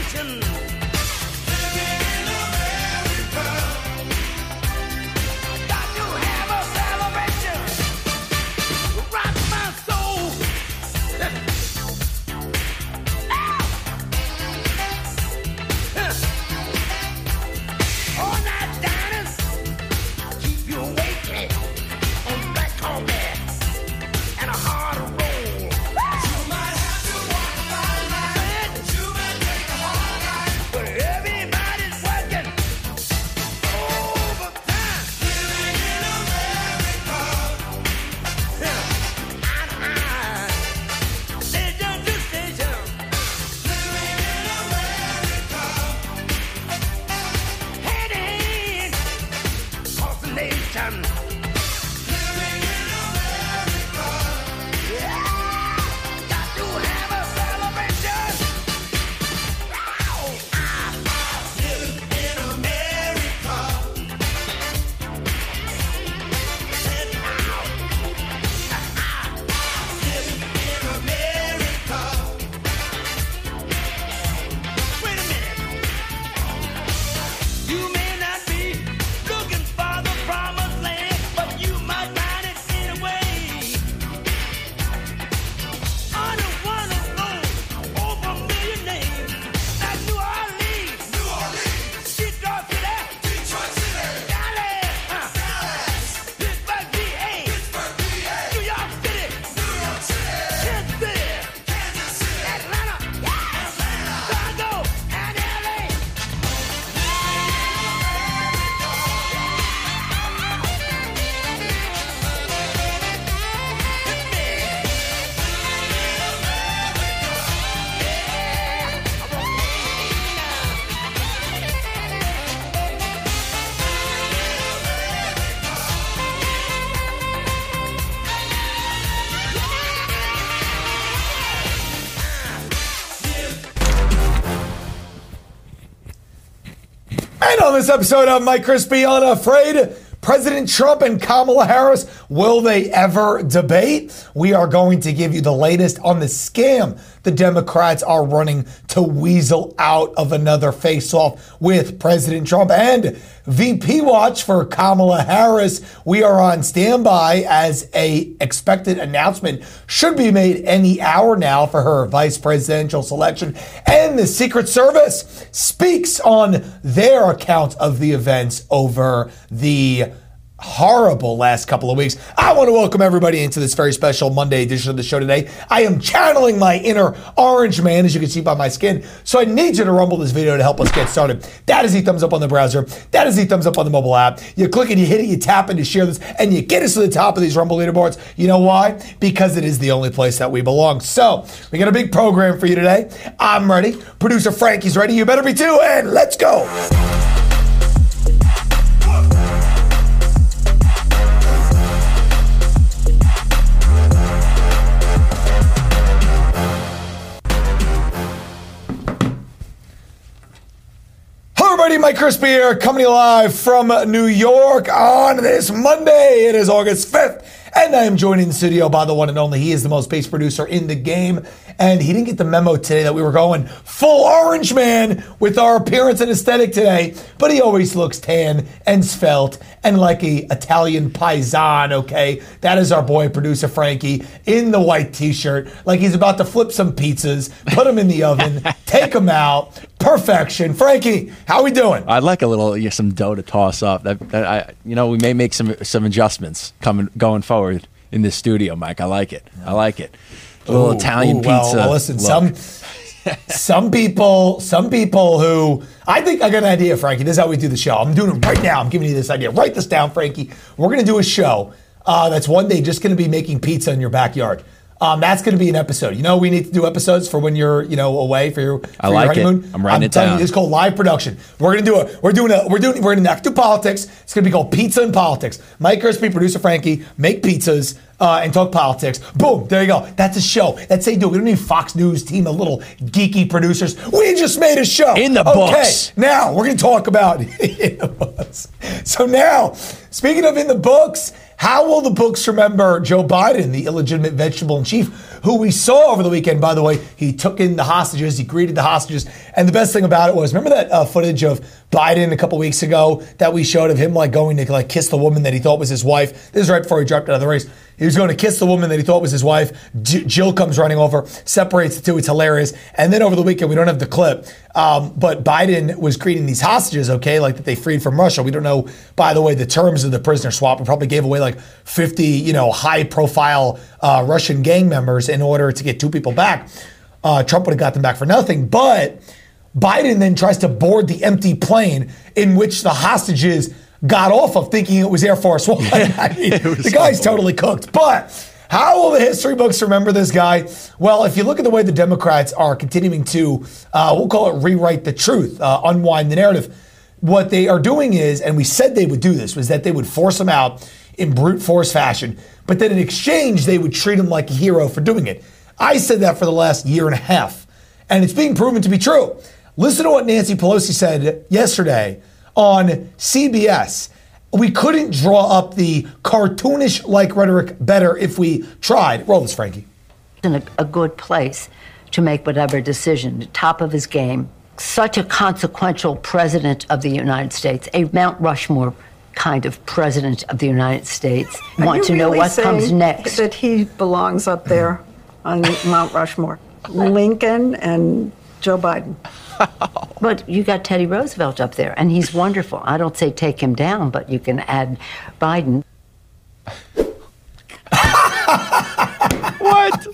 And on this episode of Mike Crispy Unafraid, President Trump and Kamala Harris, will they ever debate? We are going to give you the latest on the scam the Democrats are running to weasel out of another face-off with President Trump. And VP watch for Kamala Harris. We are on standby as a expected announcement should be made any hour now for her vice presidential selection. And the Secret Service speaks on their account of the events over the horrible last couple of weeks. I want to welcome everybody into this very special Monday edition of the show today. I am channeling my inner orange man, as you can see by my skin. So I need you to rumble this video to help us get started. That is the thumbs up on the browser. That is the thumbs up on the mobile app. You click it, you hit it, you tap it, you share this, and you get us to the top of these Rumble leaderboards. You know why? Because it is the only place that we belong. So we got a big program for you today. I'm ready. Producer Frankie's ready. You better be too, and let's go. Everybody, Mike Crispy here, coming live from New York on this Monday. It is August 5th, and I am joined in the studio by the one and only. He is the most bass producer in the game, and he didn't get the memo today that we were going full orange man with our appearance and aesthetic today, but he always looks tan and svelte and like a Italian paisan, okay? That is our boy, producer Frankie, in the white t-shirt, like he's about to flip some pizzas, put them in the oven, take them out. Perfection. Frankie, how we doing? I'd like a little, some dough to toss up. We may make some adjustments going forward in this studio, Mike. I like it. I like it. A little Italian pizza. Well, listen, some people who, I think I got an idea, Frankie. This is how we do the show. I'm doing it right now. I'm giving you this idea. Write this down, Frankie. We're going to do a show that's one day just going to be making pizza in your backyard. That's going to be an episode. We need to do episodes for when you're, away for your honeymoon. I'm writing it down. Telling you, it's called live production. We're going to not do politics. It's going to be called Pizza and Politics. Mike Crispy, producer Frankie, make pizzas and talk politics. Boom, there you go. That's a show. That's how you do it. We don't need Fox News team of little geeky producers. We just made a show. In the books. Okay, now we're going to talk about in the books. So now, speaking of in the books, how will the books remember Joe Biden, the illegitimate vegetable in chief, who we saw over the weekend? By the way, he took in the hostages, he greeted the hostages, And the best thing about it was, remember that footage of Biden a couple weeks ago that we showed of him like going to like kiss the woman that he thought was his wife? This is right before he dropped out of the race. He was going to kiss the woman that he thought was his wife. Jill comes running over, separates the two. It's hilarious. And then over the weekend, we don't have the clip, but Biden was greeting these hostages, okay, like that they freed from Russia. We don't know, by the way, the terms of the prisoner swap. We probably gave away like 50, high-profile Russian gang members in order to get two people back. Trump would have got them back for nothing. But Biden then tries to board the empty plane in which the hostages got off of, thinking it was Air Force One. I mean, the guy's totally cooked. But how will the history books remember this guy? Well, if you look at the way the Democrats are continuing to, we'll call it rewrite the truth, unwind the narrative, what they are doing is, and we said they would do this, was that they would force him out in brute force fashion, but then in exchange, they would treat him like a hero for doing it. I said that for the last year and a half, and it's being proven to be true. Listen to what Nancy Pelosi said yesterday on CBS. We couldn't draw up the cartoonish-like rhetoric better if we tried. Roll this, Frankie. In a good place to make whatever decision, top of his game. Such a consequential president of the United States, a Mount Rushmore kind of president of the United States. Want to know what comes next. That he belongs up there on Mount Rushmore. Lincoln and Joe Biden. But you got Teddy Roosevelt up there, and he's wonderful. I don't say take him down, but you can add Biden. What?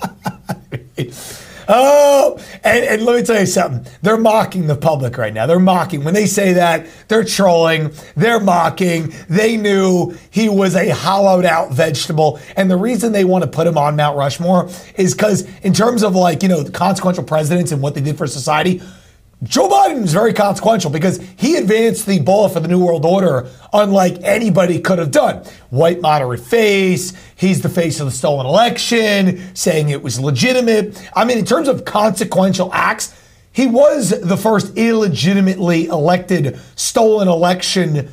Oh, and let me tell you something. They're mocking the public right now. They're mocking. When they say that, they're trolling. They're mocking. They knew he was a hollowed out vegetable. And the reason they want to put him on Mount Rushmore is because in terms of the consequential presidents and what they did for society, Joe Biden was very consequential because he advanced the ball for the New World Order unlike anybody could have done. White moderate face. He's the face of the stolen election, saying it was legitimate. I mean, in terms of consequential acts, he was the first illegitimately elected stolen election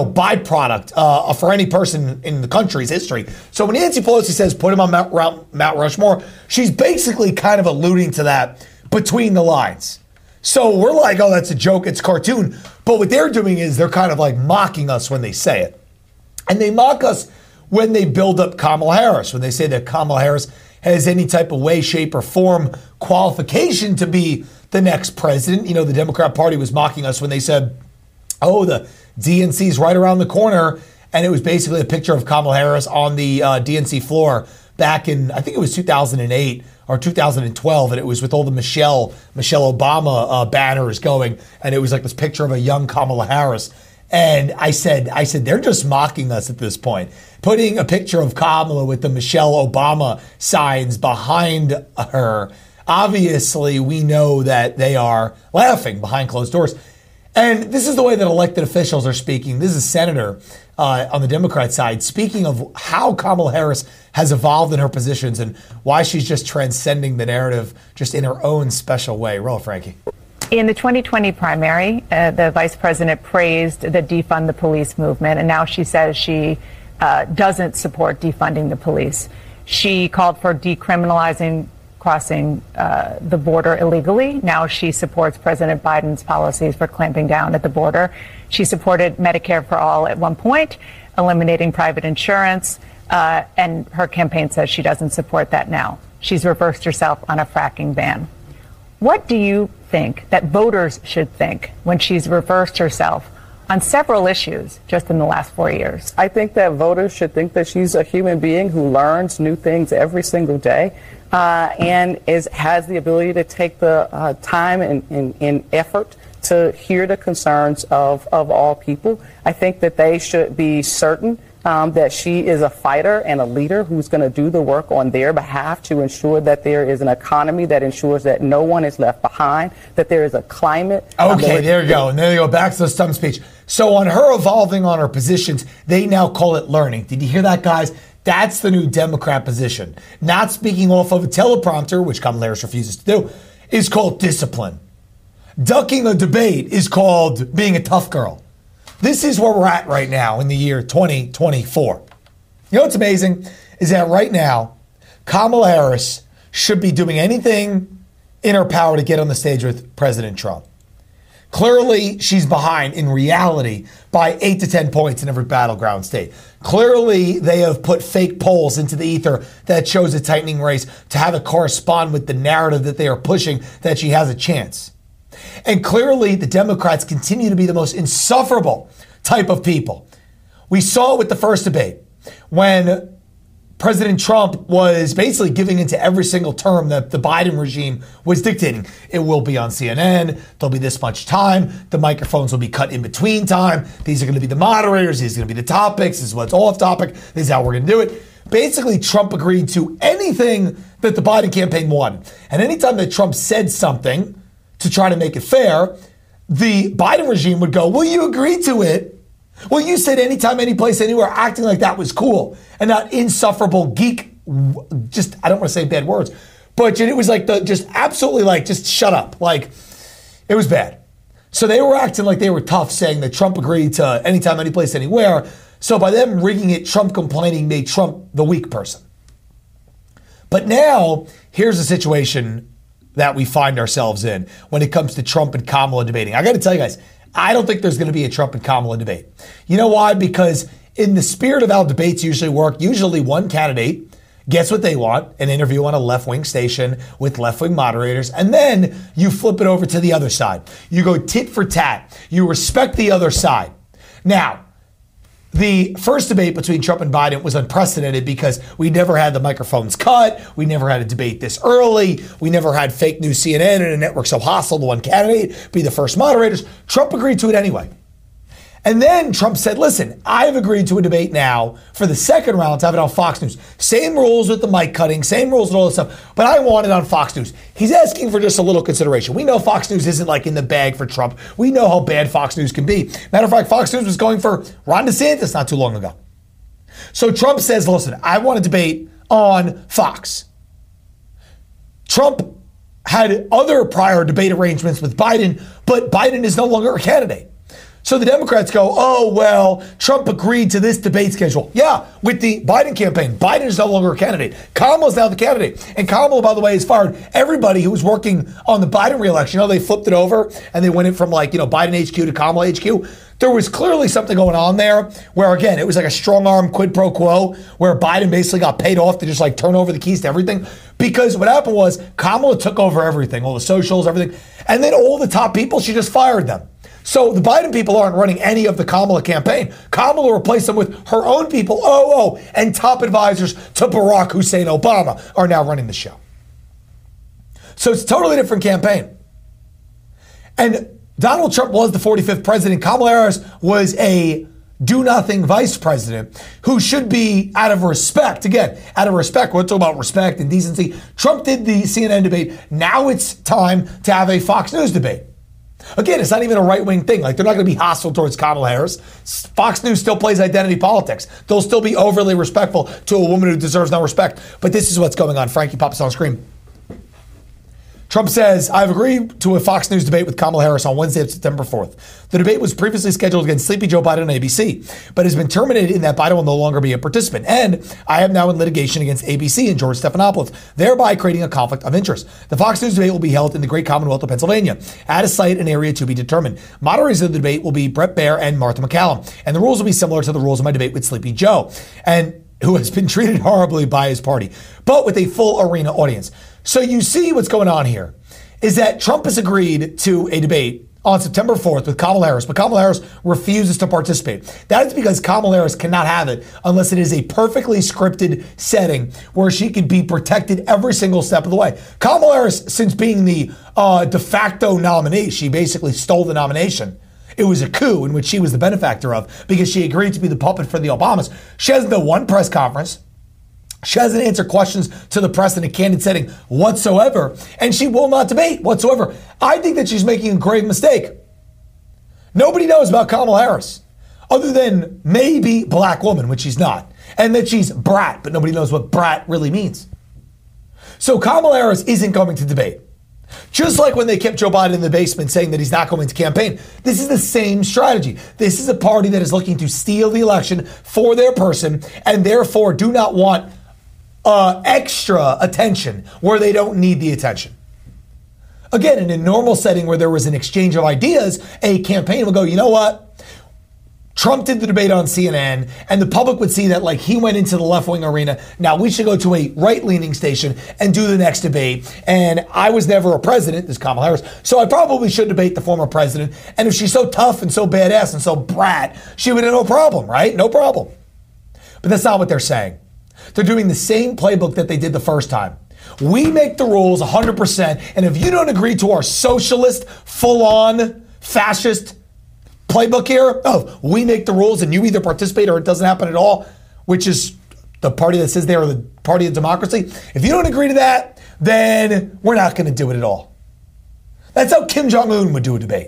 byproduct for any person in the country's history. So when Nancy Pelosi says put him on Mount Rushmore, she's basically kind of alluding to that between the lines. So we're like, oh, that's a joke, it's cartoon. But what they're doing is they're kind of like mocking us when they say it. And they mock us when they build up Kamala Harris, when they say that Kamala Harris has any type of way, shape, or form qualification to be the next president. The Democrat Party was mocking us when they said, oh, the DNC is right around the corner. And it was basically a picture of Kamala Harris on the DNC floor back in, I think it was 2008 or 2012, and it was with all the Michelle Obama banners going, and it was like this picture of a young Kamala Harris. And I said, they're just mocking us at this point. Putting a picture of Kamala with the Michelle Obama signs behind her. Obviously, we know that they are laughing behind closed doors. And this is the way that elected officials are speaking. This is a senator on the Democrat side speaking of how Kamala Harris has evolved in her positions and why she's just transcending the narrative just in her own special way. Roll, Frankie. In the 2020 primary, the vice president praised the defund the police movement, and now she says she doesn't support defunding the police. She called for decriminalizing crossing the border illegally. Now she supports President Biden's policies for clamping down at the border. She supported Medicare for all at one point, eliminating private insurance, and her campaign says she doesn't support that now. She's reversed herself on a fracking ban. What do you think that voters should think when she's reversed herself on several issues just in the last 4 years? I think that voters should think that she's a human being who learns new things every single day and has the ability to take the time and effort to hear the concerns of all people. I think that they should be certain that she is a fighter and a leader who's going to do the work on their behalf to ensure that there is an economy that ensures that no one is left behind, that there is a climate. Okay, there you go. And there you go. Back to the stump speech. So on her evolving on her positions, they now call it learning. Did you hear that, guys? That's the new Democrat position. Not speaking off of a teleprompter, which Kamala Harris refuses to do, is called discipline. Ducking a debate is called being a tough girl. This is where we're at right now in the year 2024. You know what's amazing is that right now, Kamala Harris should be doing anything in her power to get on the stage with President Trump. Clearly, she's behind in reality by 8 to 10 points in every battleground state. Clearly, they have put fake polls into the ether that shows a tightening race to have it correspond with the narrative that they are pushing that she has a chance. And clearly, the Democrats continue to be the most insufferable type of people. We saw it with the first debate when President Trump was basically giving into every single term that the Biden regime was dictating. It will be on CNN. There'll be this much time. The microphones will be cut in between time. These are going to be the moderators. These are going to be the topics. This is what's off topic. This is how we're going to do it. Basically, Trump agreed to anything that the Biden campaign wanted. And anytime that Trump said something to try to make it fair, the Biden regime would go, well, you agreed to it. Well, you said anytime, any place, anywhere, acting like that was cool and not insufferable geek. Just, I don't want to say bad words, but it was like just absolutely like, just shut up. Like, it was bad. So they were acting like they were tough, saying that Trump agreed to anytime, any place, anywhere. So by them rigging it, Trump complaining made Trump the weak person. But now, here's the situation that we find ourselves in when it comes to Trump and Kamala debating. I got to tell you guys, I don't think there's going to be a Trump and Kamala debate. You know why? Because in the spirit of how debates usually work, usually one candidate gets what they want, an interview on a left-wing station with left-wing moderators, and then you flip it over to the other side. You go tit for tat. You respect the other side. Now, the first debate between Trump and Biden was unprecedented because we never had the microphones cut. We never had a debate this early. We never had fake news CNN and a network so hostile to one candidate be the first moderators. Trump agreed to it anyway. And then Trump said, listen, I have agreed to a debate now for the second round to have it on Fox News. Same rules with the mic cutting, same rules and all this stuff, but I want it on Fox News. He's asking for just a little consideration. We know Fox News isn't like in the bag for Trump. We know how bad Fox News can be. Matter of fact, Fox News was going for Ron DeSantis not too long ago. So Trump says, listen, I want a debate on Fox. Trump had other prior debate arrangements with Biden, but Biden is no longer a candidate. So the Democrats go, oh, well, Trump agreed to this debate schedule. Yeah, with the Biden campaign. Biden is no longer a candidate. Kamala's now the candidate. And Kamala, by the way, has fired everybody who was working on the Biden reelection. You know, they flipped it over and they went in from Biden HQ to Kamala HQ. There was clearly something going on there where, again, it was like a strong arm quid pro quo where Biden basically got paid off to just turn over the keys to everything. Because what happened was Kamala took over everything, all the socials, everything. And then all the top people, she just fired them. So the Biden people aren't running any of the Kamala campaign. Kamala replaced them with her own people, and top advisors to Barack Hussein Obama are now running the show. So it's a totally different campaign. And Donald Trump was the 45th president. Kamala Harris was a do-nothing vice president who should be, out of respect, again, out of respect, we're talking about respect and decency. Trump did the CNN debate. Now it's time to have a Fox News debate. Again, it's not even a right-wing thing. They're not going to be hostile towards Kamala Harris. Fox News still plays identity politics. They'll still be overly respectful to a woman who deserves no respect. But this is what's going on. Frankie, pop us on screen. Trump says, I've agreed to a Fox News debate with Kamala Harris on Wednesday, September 4th. The debate was previously scheduled against Sleepy Joe Biden on ABC, but has been terminated in that Biden will no longer be a participant. And I am now in litigation against ABC and George Stephanopoulos, thereby creating a conflict of interest. The Fox News debate will be held in the Great Commonwealth of Pennsylvania at a site and area to be determined. Moderators of the debate will be Brett Baer and Martha McCallum, and the rules will be similar to the rules of my debate with Sleepy Joe, and who has been treated horribly by his party, but with a full arena audience. So you see what's going on here is that Trump has agreed to a debate on September 4th with Kamala Harris, but Kamala Harris refuses to participate. That is because Kamala Harris cannot have it unless it is a perfectly scripted setting where she could be protected every single step of the way. Kamala Harris, since being the de facto nominee, she basically stole the nomination. It was a coup in which she was the benefactor of because she agreed to be the puppet for the Obamas. She hasn't done one press conference. She hasn't answered questions to the press in a candid setting whatsoever, and she will not debate whatsoever. I think that she's making a grave mistake. Nobody knows about Kamala Harris other than maybe black woman, which she's not, and that she's brat, but nobody knows what brat really means. So Kamala Harris isn't going to debate. Just like when they kept Joe Biden in the basement saying that he's not going to campaign, this is the same strategy. This is a party that is looking to steal the election for their person and therefore do not want extra attention where they don't need the attention. Again, in a normal setting where there was an exchange of ideas, a campaign would go, you know what? Trump did the debate on CNN, and the public would see that like he went into the left-wing arena. Now we should go to a right-leaning station and do the next debate. And I was never a president, this is Kamala Harris, so I probably should debate the former president. And if she's so tough and so badass and so brat, she would have no problem, right? No problem. But that's not what they're saying. They're doing the same playbook that they did the first time. We make the rules 100%, and if you don't agree to our socialist, full-on, fascist playbook here, we make the rules and you either participate or it doesn't happen at all, which is the party that says they are the party of democracy. If you don't agree to that, then we're not going to do it at all. That's how Kim Jong-un would do a debate.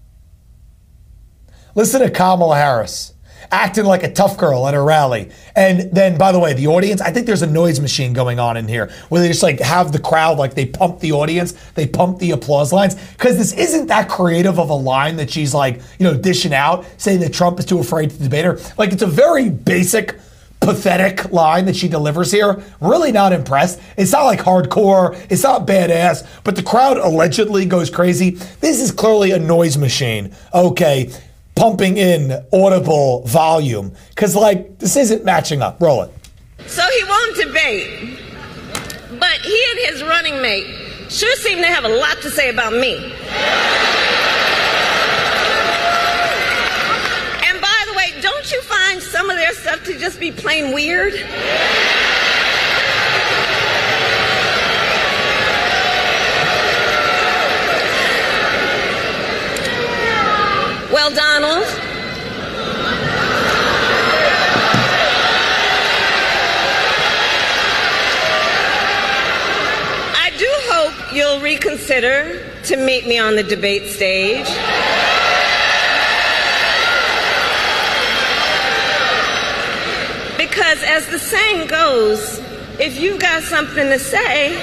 Listen to Kamala Harris acting like a tough girl at a rally. And then, by the way, the audience, I think there's a noise machine going on in here where they just like have the crowd, like they pump the audience, they pump the applause lines. Because this isn't that creative of a line that she's like, dishing out, saying that Trump is too afraid to debate her. Like, it's a very basic, pathetic line that she delivers here. Really not impressed. It's not like hardcore. It's not badass. But the crowd allegedly goes crazy. This is clearly a noise machine. Okay. Pumping in audible volume. Because, this isn't matching up. Roll it. So he won't debate. But he and his running mate sure seem to have a lot to say about me. And by the way, don't you find some of their stuff to just be plain weird? Well, Donald, I do hope you'll reconsider to meet me on the debate stage. Because as the saying goes, if you've got something to say,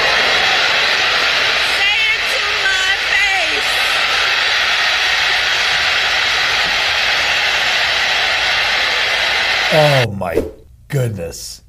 oh my goodness.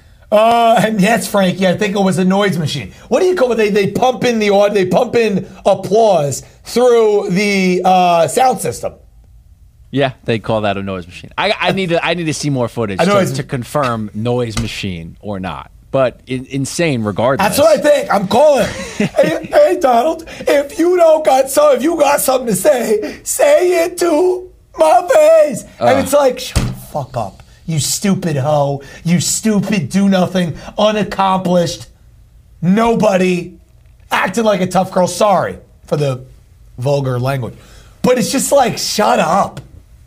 And yes, Frankie, I think it was a noise machine. What do you call it? They pump in the audio, they pump in applause through the sound system. Yeah, they call that a noise machine. I need to see more footage to confirm noise machine or not. But insane regardless. That's what I think. I'm calling. hey, Donald, if you got something to say it to my face. And it's like, shut the fuck up. You stupid hoe. You stupid do-nothing, unaccomplished, nobody, acting like a tough girl. Sorry for the vulgar language. But it's just like, shut up.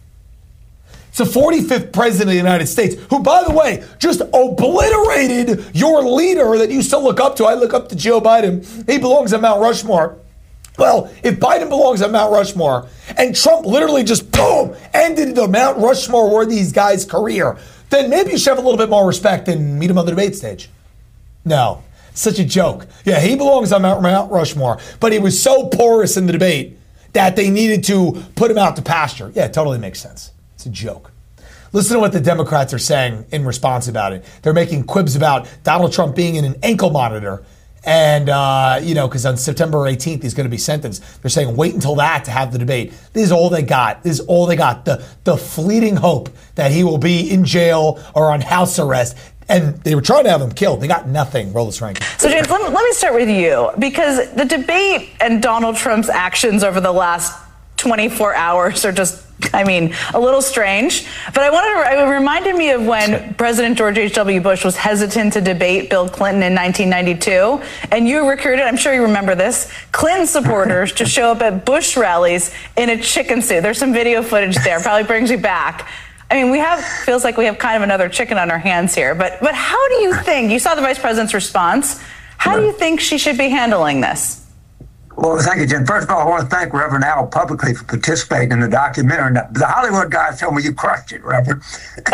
It's the 45th president of the United States, who, by the way, just obliterated your leader that you still look up to. I look up to Joe Biden. He belongs on Mount Rushmore. Well, if Biden belongs on Mount Rushmore and Trump literally just, boom, ended the Mount Rushmore where these guys' career, then maybe you should have a little bit more respect and meet him on the debate stage. No, such a joke. Yeah, he belongs on Mount Rushmore, but he was so porous in the debate that they needed to put him out to pasture. Yeah, it totally makes sense. It's a joke. Listen to what the Democrats are saying in response about it. They're making quibs about Donald Trump being in an ankle monitor. And, because on September 18th, he's going to be sentenced. They're saying, wait until that to have the debate. This is all they got. This is all they got. The fleeting hope that he will be in jail or on house arrest. And they were trying to have him killed. They got nothing. Roll this ranking. So, James, let me start with you. Because the debate and Donald Trump's actions over the last 24 hours are just, a little strange. But it reminded me of when President George H.W. Bush was hesitant to debate Bill Clinton in 1992. And you recruited, I'm sure you remember this, Clinton supporters to show up at Bush rallies in a chicken suit. There's some video footage there. Probably brings you back. Feels like we have kind of another chicken on our hands here. But how do you think, you saw the vice president's response, how do you think she should be handling this? Well, thank you, Jim. First of all, I want to thank Reverend Al publicly for participating in the documentary. The Hollywood guys told me you crushed it, Reverend.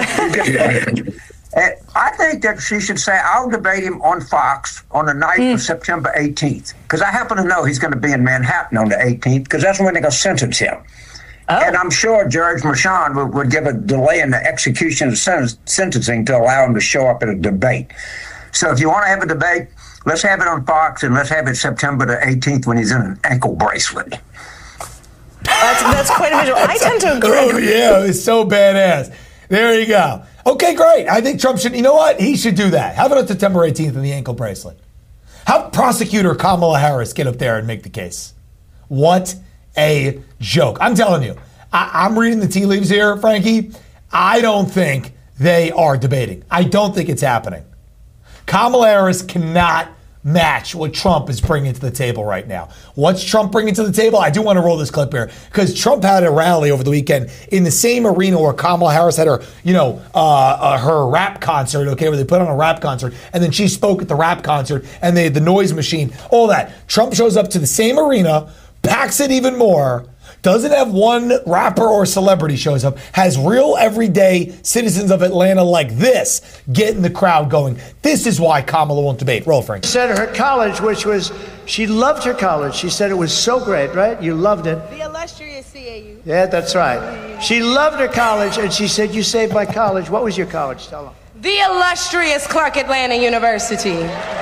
I think that she should say, I'll debate him on Fox on the night of September 18th. Because I happen to know he's going to be in Manhattan on the 18th, because that's when they're going to sentence him. Oh. And I'm sure George Mershon would give a delay in the execution of sentencing to allow him to show up at a debate. So if you want to have a debate, Let's have it on Fox, and let's have it September the 18th when he's in an ankle bracelet. That's quite a visual. I tend to agree. Oh, yeah, it's so badass. There you go. Okay, great. I think Trump should, you know what? He should do that. Have it on September 18th in the ankle bracelet. Have prosecutor Kamala Harris get up there and make the case. What a joke. I'm telling you, I'm reading the tea leaves here, Frankie. I don't think they are debating. I don't think it's happening. Kamala Harris cannot match what Trump is bringing to the table right now. What's Trump bringing to the table? I do want to roll this clip here because Trump had a rally over the weekend in the same arena where Kamala Harris had her, her rap concert, okay, where they put on a rap concert, and then she spoke at the rap concert, and they had the noise machine, all that. Trump shows up to the same arena, packs it even more, doesn't have one rapper or celebrity shows up, has real everyday citizens of Atlanta like this getting the crowd going. This is why Kamala won't debate. Roll, Frank. She said her college, she loved her college. She said it was so great, right? You loved it. The illustrious CAU. Yeah, that's right. She loved her college, and she said, you saved my college. What was your college? Tell them. The illustrious Clark Atlanta University.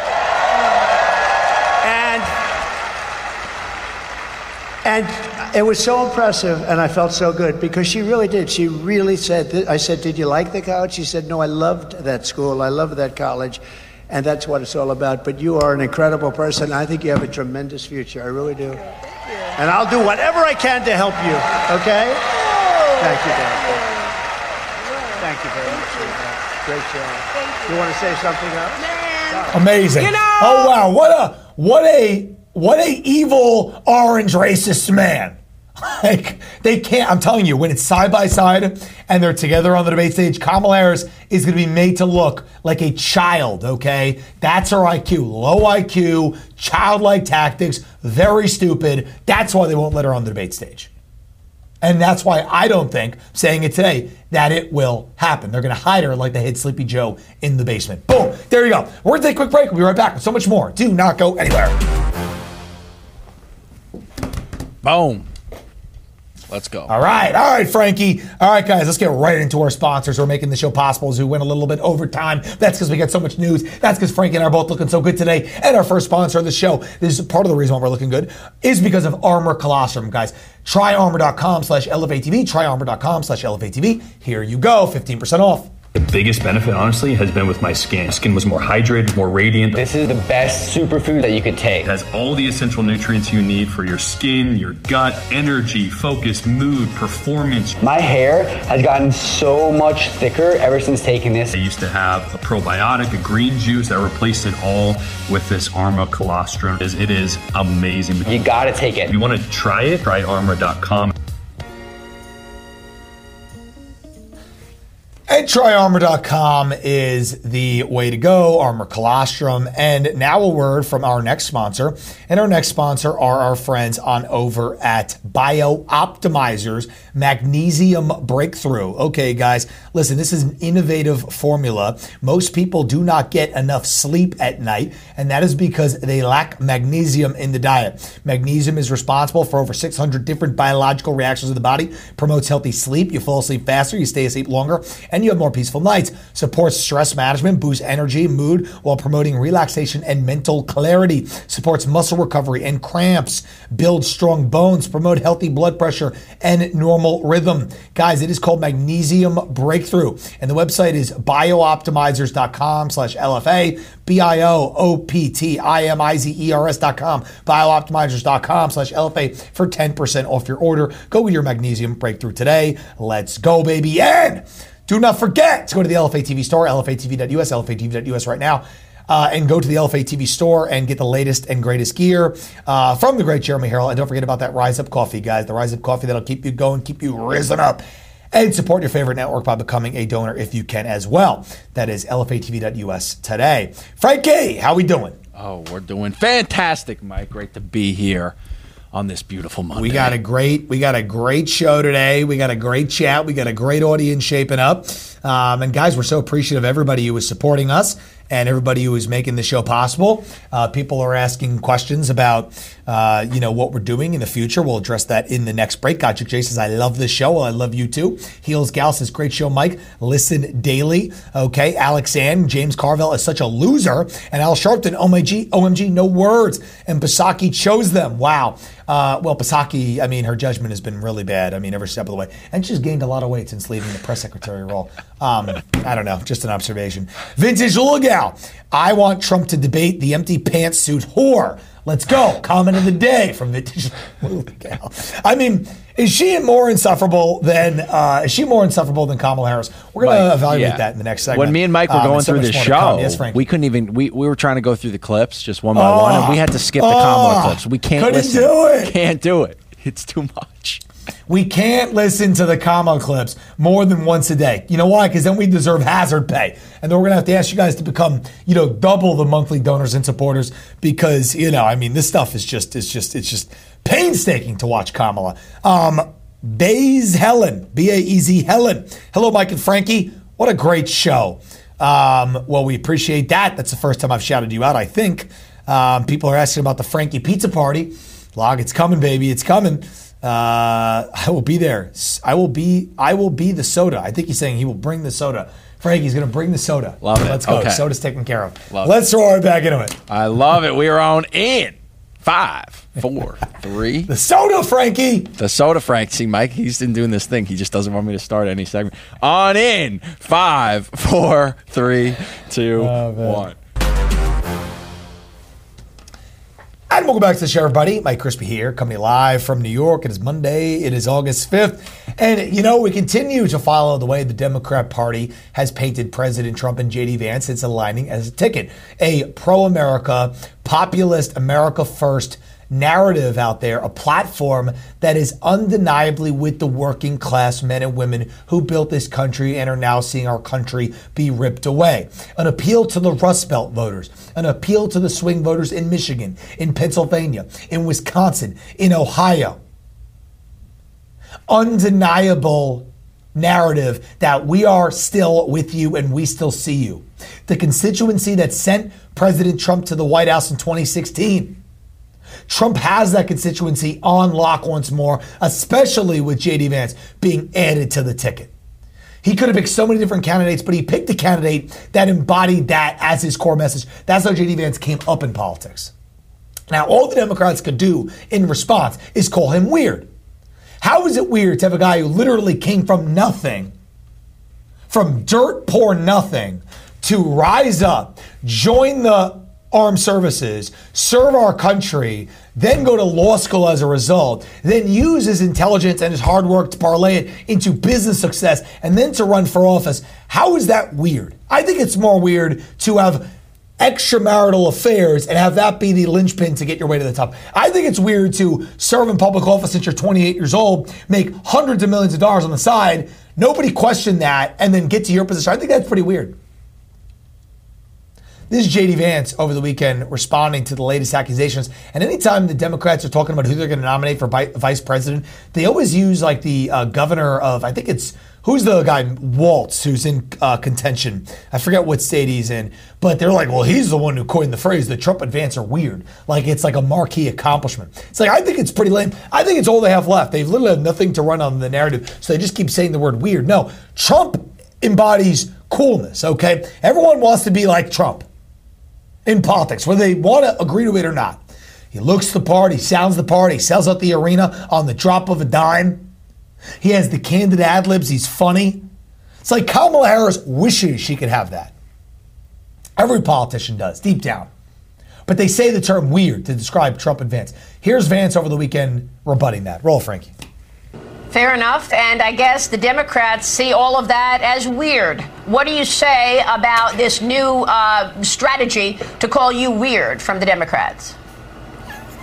And it was so impressive, and I felt so good because she really did. She really said, I said, did you like the college? She said, no, I loved that school. I loved that college, and that's what it's all about. But you are an incredible person. I think you have a tremendous future. I really do. And I'll do whatever I can to help you, okay? Thank you, Dad. Thank you very much for that. Great job. You want to say something else? Amazing. Oh, wow. What a evil orange racist man. Like, they can't, I'm telling you, when it's side by side and they're together on the debate stage, Kamala Harris is going to be made to look like a child, okay? That's her IQ. Low IQ, childlike tactics, very stupid. That's why they won't let her on the debate stage. And that's why I don't think, saying it today, that it will happen. They're going to hide her like they hid Sleepy Joe in the basement. Boom. There you go. We're going to take a quick break. We'll be right back with so much more. Do not go anywhere. Boom. Let's go. All right, Frankie. All right, guys, let's get right into our sponsors who are making the show possible as we went a little bit over time. That's because we got so much news. That's because Frankie and I are both looking so good today. And our first sponsor of the show, this is part of the reason why we're looking good, is because of Armor Colostrum, guys. Try armor.com/elevatetv. Try armor.com/elevatetv. Here you go, 15% off. The biggest benefit, honestly, has been with my skin. Skin was more hydrated, more radiant. This is the best superfood that you could take. It has all the essential nutrients you need for your skin, your gut, energy, focus, mood, performance. My hair has gotten so much thicker ever since taking this. I used to have a probiotic, a green juice that replaced it all with this Armor Colostrum. It is amazing. You gotta take it. If you want to try it, try armor.com. And tryarmor.com is the way to go, Armor Colostrum. And now a word from our next sponsor. And our next sponsor are our friends on over at BioOptimizers Magnesium Breakthrough. Okay, guys, listen, this is an innovative formula. Most people do not get enough sleep at night, and that is because they lack magnesium in the diet. Magnesium is responsible for over 600 different biological reactions in the body, promotes healthy sleep, you fall asleep faster, you stay asleep longer, and you have more peaceful nights, supports stress management, boosts energy, mood, while promoting relaxation and mental clarity, supports muscle recovery and cramps, builds strong bones, promote healthy blood pressure and normal rhythm. Guys, it is called Magnesium Breakthrough, and the website is biooptimizers.com/LFA, BIOOPTIMIZERS.com, biooptimizers.com/LFA for 10% off your order. Go with your Magnesium Breakthrough today. Let's go, baby. And do not forget to go to the LFA TV store, LFATV.us, LFATV.us right now, and go to the LFA TV store and get the latest and greatest gear from the great Jeremy Harrell. And don't forget about that Rise Up coffee, guys. The Rise Up coffee that'll keep you going, keep you risen up. And support your favorite network by becoming a donor if you can as well. That is LFATV.us today. Frankie, how we doing? Oh, we're doing fantastic, Mike. Great to be here on this beautiful Monday. We got a great show today. We got a great chat. We got a great audience shaping up. And guys, we're so appreciative of everybody who is supporting us and everybody who is making the show possible. People are asking questions about, what we're doing in the future. We'll address that in the next break. Gotcha Jay says, I love this show. Well, I love you too. Heels Gal says, great show, Mike. Listen daily. Okay. Alex Ann, James Carville is such a loser. And Al Sharpton, OMG, no words. And Psaki chose them. Wow. Psaki, her judgment has been really bad. Every step of the way. And she's gained a lot of weight since leaving the press secretary role. I don't know. Just an observation. Vintage Lugal. I want Trump to debate the empty pantsuit whore. Let's go. Comment of the day from Vintage Lugal. Is she more insufferable than Kamala Harris? We're going to evaluate that in the next segment. When me and Mike were going through this show, we couldn't even. We were trying to go through the clips just one by one, and we had to skip the Kamala clips. We can't listen. Do it. Can't do it. It's too much. We can't listen to the Kamala clips more than once a day. You know why? Because then we deserve hazard pay. And then we're going to have to ask you guys to become, double the monthly donors and supporters because, this stuff is just painstaking to watch Kamala. Baez Helen, B-A-E-Z Helen. Hello, Mike and Frankie. What a great show. We appreciate that. That's the first time I've shouted you out, I think. People are asking about the Frankie Pizza Party. Log, it's coming, baby. It's coming. I will be there. I will be the soda. I think he's saying he will bring the soda. Frankie's going to bring the soda. Love it. Let's go. Okay. Soda's taken care of. Let's throw right back into it. I love it. We are on in 5, 4, 3. The soda, Frankie. The soda, Frank. See, Mike, he's been doing this thing. He just doesn't want me to start any segment. On in 5, 4, 3, 2, 1. And welcome back to the show, everybody. Mike Crispy here, coming live from New York. It is Monday. It is August 5th. And, we continue to follow the way the Democrat Party has painted President Trump and J.D. Vance. It's aligning as a ticket. A pro-America, populist, America First narrative out there, a platform that is undeniably with the working class men and women who built this country and are now seeing our country be ripped away. An appeal to the Rust Belt voters, an appeal to the swing voters in Michigan, in Pennsylvania, in Wisconsin, in Ohio. Undeniable narrative that we are still with you and we still see you. The constituency that sent President Trump to the White House in 2016. Trump has that constituency on lock once more, especially with J.D. Vance being added to the ticket. He could have picked so many different candidates, but he picked a candidate that embodied that as his core message. That's how J.D. Vance came up in politics. Now, all the Democrats could do in response is call him weird. How is it weird to have a guy who literally came from nothing, from dirt poor nothing, to rise up, join the armed services, serve our country, then go to law school as a result, then use his intelligence and his hard work to parlay it into business success, and then to run for office? How is that weird? I think it's more weird to have extramarital affairs and have that be the linchpin to get your way to the top. I think it's weird to serve in public office since you're 28 years old, make hundreds of millions of dollars on the side, nobody question that, and then get to your position. I think that's pretty weird. This is J.D. Vance over the weekend responding to the latest accusations. And anytime the Democrats are talking about who they're going to nominate for vice president, they always use like the governor of, I think it's, who's the guy, Waltz, who's in contention. I forget what state he's in. But they're like, well, he's the one who coined the phrase, the Trump and Vance are weird. Like it's like a marquee accomplishment. It's like, I think it's pretty lame. I think it's all they have left. They've literally have nothing to run on the narrative. So they just keep saying the word weird. No, Trump embodies coolness, okay? Everyone wants to be like Trump in politics, whether they want to agree to it or not. He looks the part, he sounds the part, he sells out the arena on the drop of a dime. He has the candid ad-libs, he's funny. It's like Kamala Harris wishes she could have that. Every politician does, deep down. But they say the term weird to describe Trump and Vance. Here's Vance over the weekend rebutting that. Roll, Frankie. Fair enough, and I guess the Democrats see all of that as weird. What do you say about this new strategy to call you weird from the Democrats?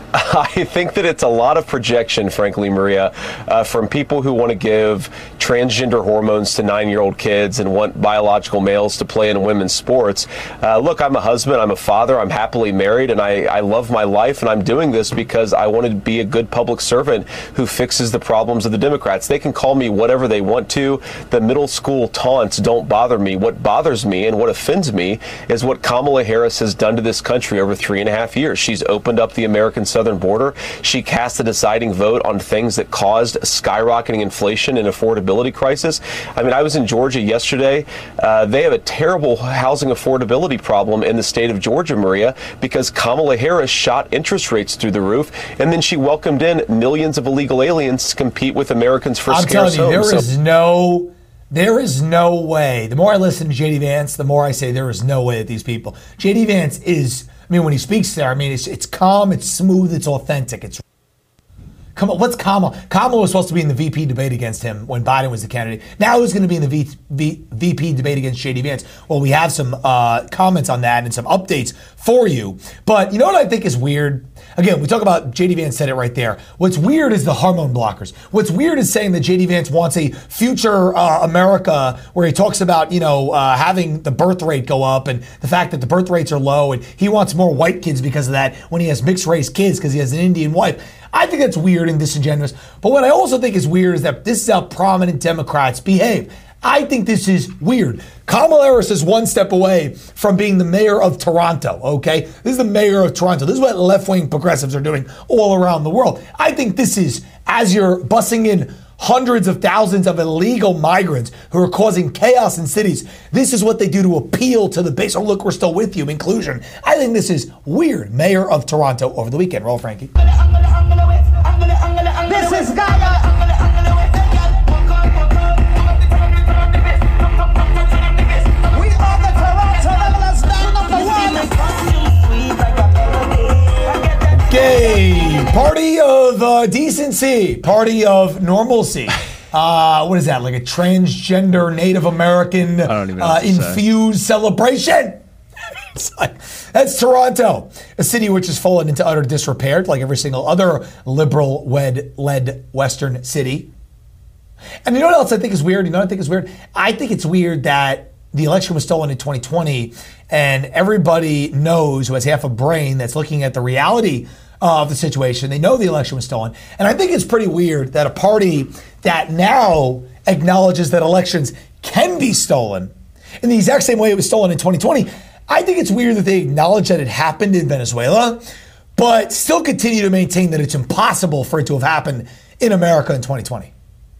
I think that it's a lot of projection, frankly, Maria, from people who want to give transgender hormones to 9-year-old kids and want biological males to play in women's sports. Look, I'm a husband, I'm a father, I'm happily married, and I love my life, and I'm doing this because I want to be a good public servant who fixes the problems of the Democrats. They can call me whatever they want to. The middle school taunts don't bother me. What bothers me and what offends me is what Kamala Harris has done to this country over 3.5 years. She's opened up the American southern border. She cast the deciding vote on things that caused skyrocketing inflation and affordability crisis. I mean, I was in Georgia yesterday. They have a terrible housing affordability problem in the state of Georgia, Maria, because Kamala Harris shot interest rates through the roof, and then she welcomed in millions of illegal aliens to compete with Americans for scarce homes. There is no way. The more I listen to J.D. Vance, the more I say there is no way that these people. J.D. Vance is, I mean, when he speaks there, I mean, it's calm, it's smooth, it's authentic. It's come on, what's Kamala? Kamala was supposed to be in the VP debate against him when Biden was the candidate. Now who's going to be in the VP debate against J.D. Vance? Well, we have some comments on that and some updates for you. But you know what I think is weird? Again, we talk about J.D. Vance said it right there. What's weird is the hormone blockers. What's weird is saying that J.D. Vance wants a future America where he talks about, having the birth rate go up and the fact that the birth rates are low, and he wants more white kids because of that when he has mixed race kids because he has an Indian wife. I think that's weird and disingenuous. But what I also think is weird is that this is how prominent Democrats behave. I think this is weird. Kamala Harris is one step away from being the mayor of Toronto, okay? This is the mayor of Toronto. This is what left-wing progressives are doing all around the world. I think this is, as you're bussing in hundreds of thousands of illegal migrants who are causing chaos in cities, this is what they do to appeal to the base. Oh, look, we're still with you, inclusion. I think this is weird. Mayor of Toronto over the weekend. Roll, Frankie. This is Gaia. Gay party of decency, party of normalcy. What is that? Like a transgender Native American infused celebration? That's Toronto, a city which has fallen into utter disrepair, like every single other liberal-led Western city. And you know what else I think is weird? I think it's weird that the election was stolen in 2020, and everybody knows, who has half a brain that's looking at the reality of the situation, they know the election was stolen. And I think it's pretty weird that a party that now acknowledges that elections can be stolen in the exact same way it was stolen in 2020, I think it's weird that they acknowledge that it happened in Venezuela, but still continue to maintain that it's impossible for it to have happened in America in 2020.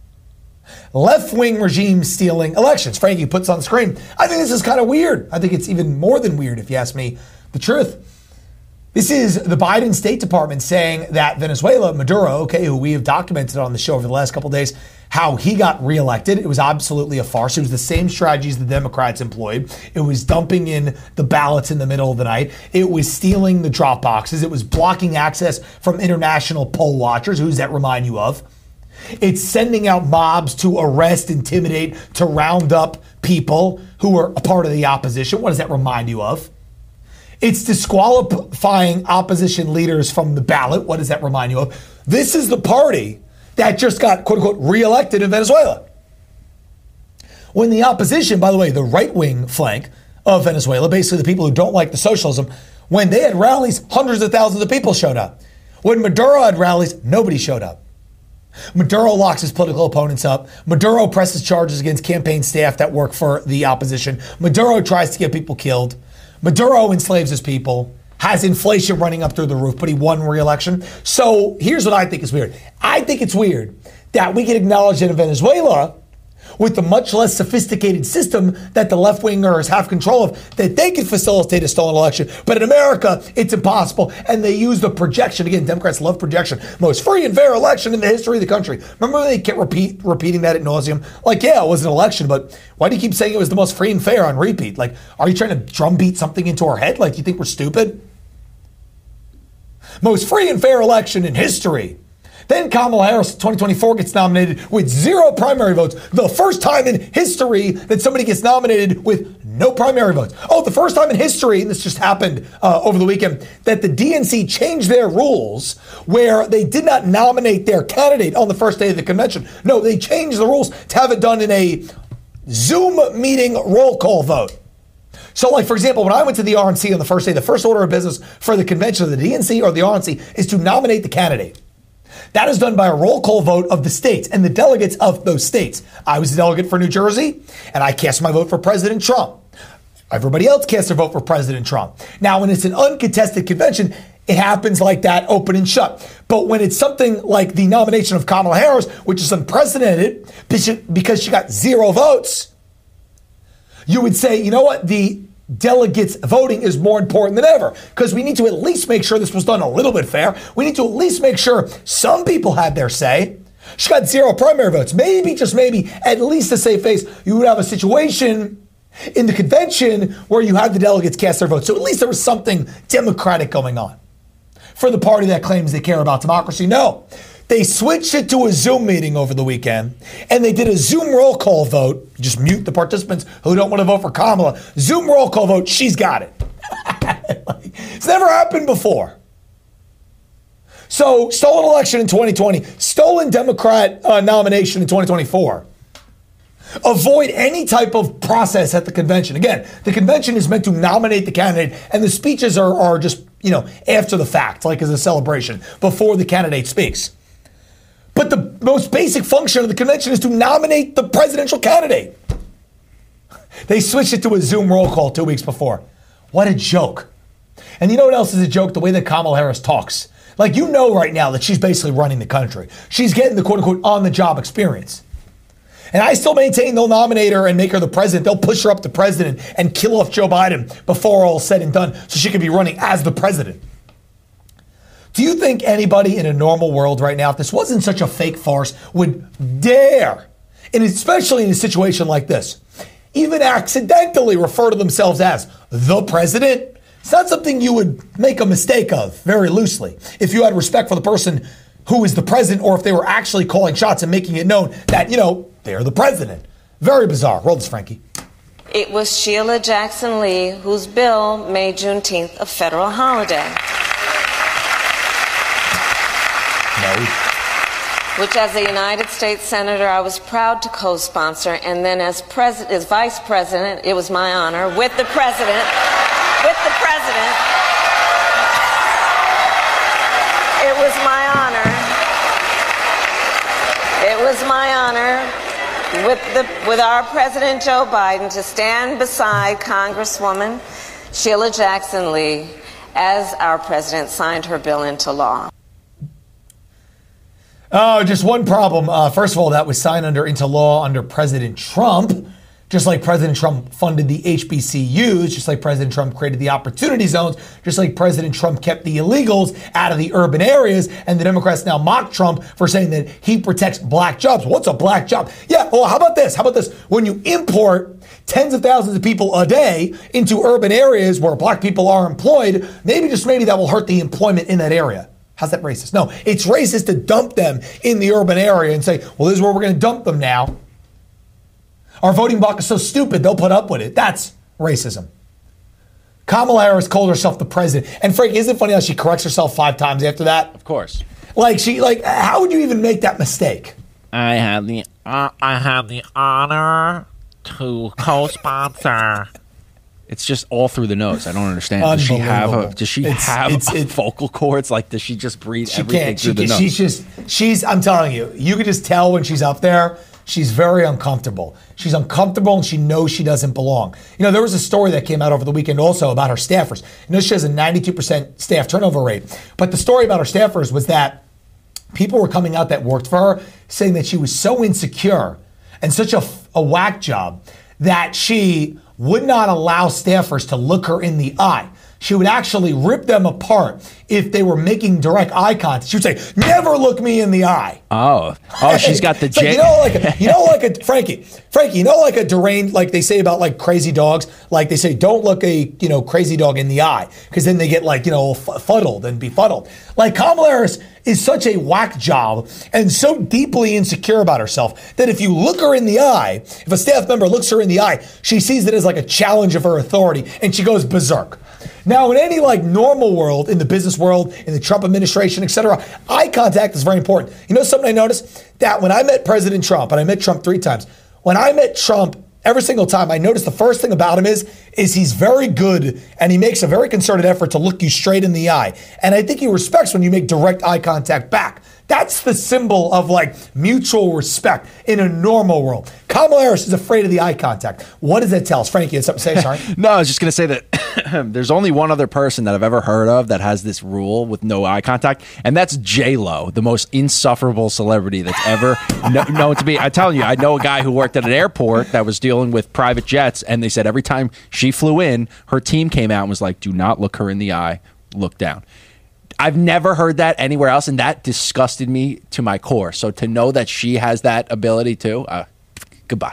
Left-wing regime stealing elections. Frankie puts on the screen. I think this is kind of weird. I think it's even more than weird, if you ask me the truth. This is the Biden State Department saying that Venezuela, Maduro, who we have documented on the show over the last couple of days, how he got reelected. It was absolutely a farce. It was the same strategies the Democrats employed. It was dumping in the ballots in the middle of the night. It was stealing the drop boxes. It was blocking access from international poll watchers. Who does that remind you of? It's sending out mobs to arrest, intimidate, to round up people who are a part of the opposition. What does that remind you of? It's disqualifying opposition leaders from the ballot. What does that remind you of? This is the party that just got, quote unquote, reelected in Venezuela. When the opposition, by the way, the right-wing flank of Venezuela, basically the people who don't like the socialism, when they had rallies, hundreds of thousands of people showed up. When Maduro had rallies, nobody showed up. Maduro locks his political opponents up. Maduro presses charges against campaign staff that work for the opposition. Maduro tries to get people killed. Maduro enslaves his people, has inflation running up through the roof, but he won re-election. So here's what I think is weird. I think it's weird that we can acknowledge that in Venezuela, with the much less sophisticated system that the left-wingers have control of, that they can facilitate a stolen election. But in America, it's impossible. And they use the projection. Again, Democrats love projection. Most free and fair election in the history of the country. Remember they kept repeating that ad nauseum? Like, yeah, it was an election, but why do you keep saying it was the most free and fair on repeat? Like, are you trying to drumbeat something into our head? Like, you think we're stupid? Most free and fair election in history. Then Kamala Harris, 2024, gets nominated with 0 primary votes. The first time in history that somebody gets nominated with no primary votes. Oh, the first time in history, and this just happened over the weekend, that the DNC changed their rules where they did not nominate their candidate on the first day of the convention. No, they changed the rules to have it done in a Zoom meeting roll call vote. So, like, for example, when I went to the RNC on the first day, the first order of business for the convention of the DNC or the RNC is to nominate the candidate. That is done by a roll call vote of the states and the delegates of those states. I was a delegate for New Jersey, and I cast my vote for President Trump. Everybody else casts their vote for President Trump. Now, when it's an uncontested convention, it happens like that, open and shut. But when it's something like the nomination of Kamala Harris, which is unprecedented because she got 0 votes, you would say, you know what, the delegates voting is more important than ever because we need to at least make sure this was done a little bit fair. We need to at least make sure some people had their say. She got 0 primary votes. Maybe, just maybe, at least to save face, you would have a situation in the convention where you had the delegates cast their votes. So at least there was something democratic going on. For the party that claims they care about democracy, no. They switched it to a Zoom meeting over the weekend, and they did a Zoom roll call vote. Just mute the participants who don't want to vote for Kamala. Zoom roll call vote, she's got it. It's never happened before. So, stolen election in 2020, stolen Democrat nomination in 2024. Avoid any type of process at the convention. Again, the convention is meant to nominate the candidate, and the speeches are just, after the fact, like as a celebration, before the candidate speaks. But the most basic function of the convention is to nominate the presidential candidate. They switched it to a Zoom roll call 2 weeks before. What a joke. And you know what else is a joke? The way that Kamala Harris talks. Like, you know right now that she's basically running the country. She's getting the quote-unquote on-the-job experience. And I still maintain they'll nominate her and make her the president. They'll push her up to president and kill off Joe Biden before all said and done so she can be running as the president. Do you think anybody in a normal world right now, if this wasn't such a fake farce, would dare, and especially in a situation like this, even accidentally refer to themselves as the president? It's not something you would make a mistake of very loosely if you had respect for the person who is the president or if they were actually calling shots and making it known that, they're the president. Very bizarre. Roll this, Frankie. It was Sheila Jackson Lee whose bill made Juneteenth a federal holiday. No. Which, as a United States Senator, I was proud to co-sponsor, and then as Vice President, it was my honor, with the President, it was my honor with our President Joe Biden to stand beside Congresswoman Sheila Jackson Lee as our president signed her bill into law. Oh, just one problem. First of all, that was signed into law under President Trump. Just like President Trump funded the HBCUs, just like President Trump created the opportunity zones, just like President Trump kept the illegals out of the urban areas, and the Democrats now mock Trump for saying that he protects black jobs. What's a black job? Yeah, well, how about this? When you import tens of thousands of people a day into urban areas where black people are employed, maybe that will hurt the employment in that area. How's that racist? No, it's racist to dump them in the urban area and say, well, this is where we're going to dump them now. Our voting bloc is so stupid, they'll put up with it. That's racism. Kamala Harris called herself the president. And Frank, isn't it funny how she corrects herself 5 times after that? Of course. How would you even make that mistake? I had the honor to co-sponsor. It's just all through the nose. I don't understand. Does she have vocal cords? Like, does she just breathe everything through the nose? I'm telling you, you could just tell when she's up there. She's very uncomfortable. She's uncomfortable and she knows she doesn't belong. There was a story that came out over the weekend also about her staffers. She has a 92% staff turnover rate. But the story about her staffers was that people were coming out that worked for her saying that she was so insecure and such a whack job that she would not allow staffers to look her in the eye. she would actually rip them apart if they were making direct eye contact. She would say, never look me in the eye. Oh, she's got the Frankie, like a deranged, like they say about like crazy dogs, like they say, don't look a, crazy dog in the eye, because then they get like, fuddled and befuddled. Like Kamala Harris is such a whack job and so deeply insecure about herself that if you look her in the eye, if a staff member looks her in the eye, she sees it as like a challenge of her authority and she goes berserk. Now, in any like normal world, in the business world, in the Trump administration, etc., eye contact is very important. You know something I noticed? That when I met President Trump, and I met Trump 3 times, when I met Trump every single time, I noticed the first thing about him is he's very good and he makes a very concerted effort to look you straight in the eye. And I think he respects when you make direct eye contact back. That's the symbol of like mutual respect in a normal world. Kamala Harris is afraid of the eye contact. What does that tell us? Frankie, you had something to say? Sorry. No, I was just going to say that there's only one other person that I've ever heard of that has this rule with no eye contact, and that's J-Lo, the most insufferable celebrity that's ever known to be. I'm telling you, I know a guy who worked at an airport that was dealing with private jets, and they said every time she flew in, her team came out and was like, do not look her in the eye, look down. I've never heard that anywhere else, and that disgusted me to my core. So to know that she has that ability too, goodbye.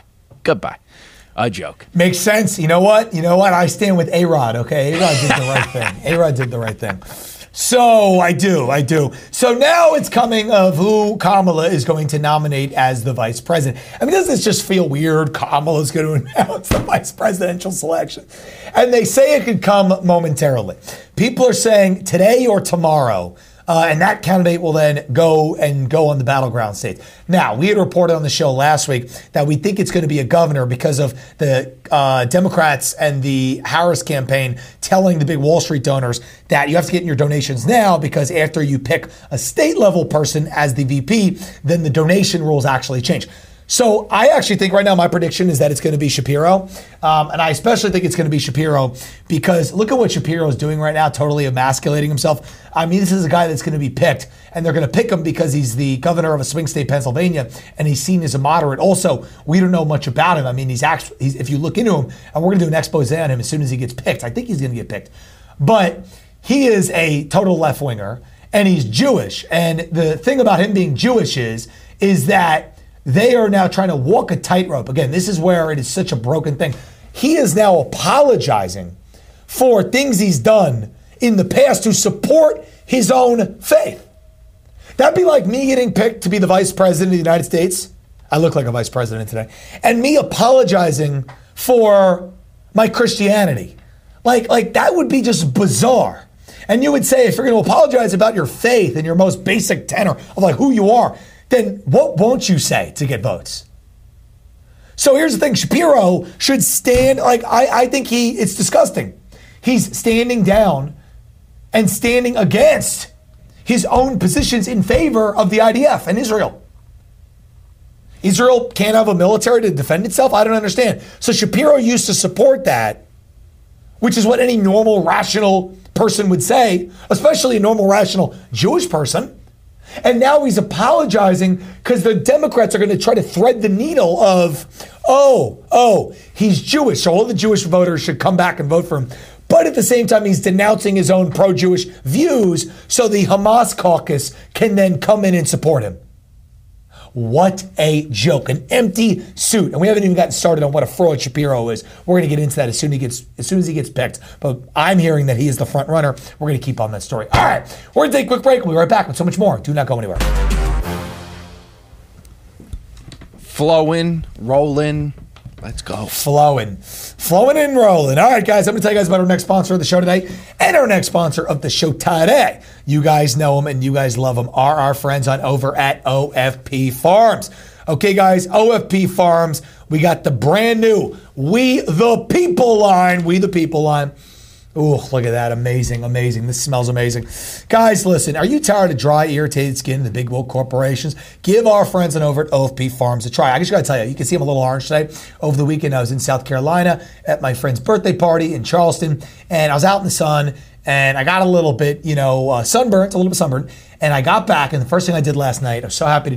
A joke. Makes sense. You know what? I stand with A-Rod, okay? A-Rod did the right thing. A-Rod did the right thing. So I do. So now it's coming of who Kamala is going to nominate as the vice president. I mean, doesn't this just feel weird? Kamala's going to announce the vice presidential selection. And they say it could come momentarily. People are saying today or tomorrow. And that candidate will then go on the battleground states. Now, we had reported on the show last week that we think it's going to be a governor because of the Democrats and the Harris campaign telling the big Wall Street donors that you have to get in your donations now, because after you pick a state level person as the VP, then the donation rules actually change. So I actually think right now my prediction is that it's going to be Shapiro. And I especially think it's going to be Shapiro because look at what Shapiro is doing right now, totally emasculating himself. I mean, this is a guy that's going to be picked, and they're going to pick him because he's the governor of a swing state, Pennsylvania, and he's seen as a moderate. Also, we don't know much about him. I mean, he's if you look into him, and we're going to do an expose on him as soon as he gets picked. I think he's going to get picked. But he is a total left-winger, and he's Jewish. And the thing about him being Jewish is that they are now trying to walk a tightrope. Again, this is where it is such a broken thing. He is now apologizing for things he's done in the past to support his own faith. That'd be like me getting picked to be the vice president of the United States. I look like a vice president today. And me apologizing for my Christianity. Like that would be just bizarre. And you would say, if you're going to apologize about your faith and your most basic tenor of like who you are, then what won't you say to get votes? So here's the thing. Shapiro should stand, I think it's disgusting. He's standing down and standing against his own positions in favor of the IDF and Israel. Israel can't have a military to defend itself? I don't understand. So Shapiro used to support that, which is what any normal, rational person would say, especially a normal, rational Jewish person. And now he's apologizing because the Democrats are going to try to thread the needle of, he's Jewish, so all the Jewish voters should come back and vote for him. But at the same time, he's denouncing his own pro-Jewish views so the Hamas caucus can then come in and support him. What a joke. An empty suit. And we haven't even gotten started on what a fraud Shapiro is. We're going to get into that as soon as he gets picked. But I'm hearing that he is the front runner. We're going to keep on that story. All right. We're going to take a quick break. We'll be right back with so much more. Do not go anywhere. Flowing, rolling. Let's go. Flowing and rolling. All right, guys, I'm going to tell you guys about our next sponsor of the show today and our next sponsor of the show today. You guys know them and you guys love them, are our friends on over at OFP Farms. Okay, guys, OFP Farms, we got the brand new We the People line. We the People line. Ooh, look at that. Amazing, amazing. This smells amazing. Guys, listen, are you tired of dry, irritated skin, the big woke corporations? Give our friends on over at OFP Farms a try. I just got to tell you, you can see I'm a little orange today. Over the weekend, I was in South Carolina at my friend's birthday party in Charleston, and I was out in the sun, and I got a little bit, sunburnt, a little bit sunburned, and I got back, and the first thing I did last night, I was so happy to do it,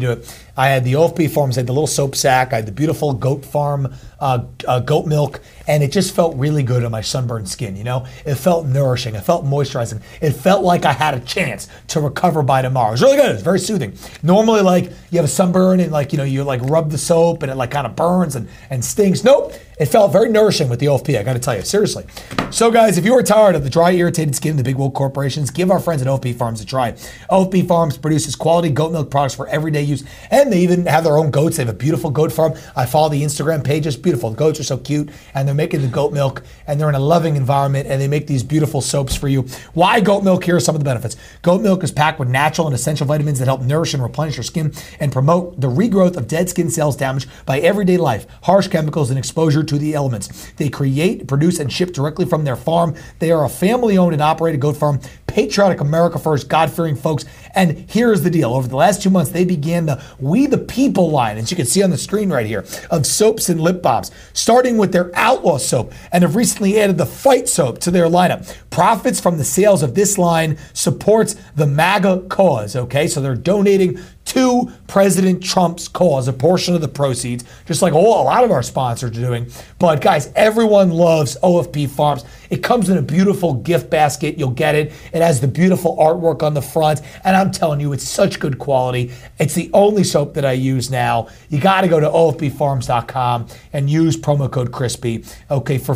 I had the OFP Farms, I had the little soap sack, I had the beautiful Goat Farm goat milk, and it just felt really good on my sunburned skin, you know? It felt nourishing. It felt moisturizing. It felt like I had a chance to recover by tomorrow. It was really good. It was very soothing. Normally, like, you have a sunburn and, like, you know, you, like, rub the soap and it, like, kind of burns and stings. Nope. It felt very nourishing with the OFP, I got to tell you, seriously. So, guys, if you are tired of the dry, irritated skin of the big woke corporations, give our friends at OFP Farms a try. OFP Farms produces quality goat milk products for everyday use, and they even have their own goats. They have a beautiful goat farm. I follow the Instagram page. It's beautiful. The goats are so cute, and they're making the goat milk, and they're in a loving environment, and they make these beautiful soaps for you. Why goat milk? Here are some of the benefits. Goat milk is packed with natural and essential vitamins that help nourish and replenish your skin and promote the regrowth of dead skin cells damaged by everyday life, harsh chemicals, and exposure to the elements. They create, produce, and ship directly from their farm. They are a family-owned and operated goat farm, patriotic, America first, God-fearing folks. And here's the deal. Over the last 2 months, they began the We the People line, as you can see on the screen right here, of soaps and lip balms, starting with their Outlaw soap, and have recently added the Fight soap to their lineup. Profits from the sales of this line supports the MAGA cause, okay? So they're donating to President Trump's cause, a portion of the proceeds, just like a lot of our sponsors are doing. But guys, everyone loves OFP Farms. It comes in a beautiful gift basket. You'll get it. It has the beautiful artwork on the front. And I'm telling you, it's such good quality. It's the only soap that I use now. You got to go to OFPfarms.com and use promo code Crispy, okay, for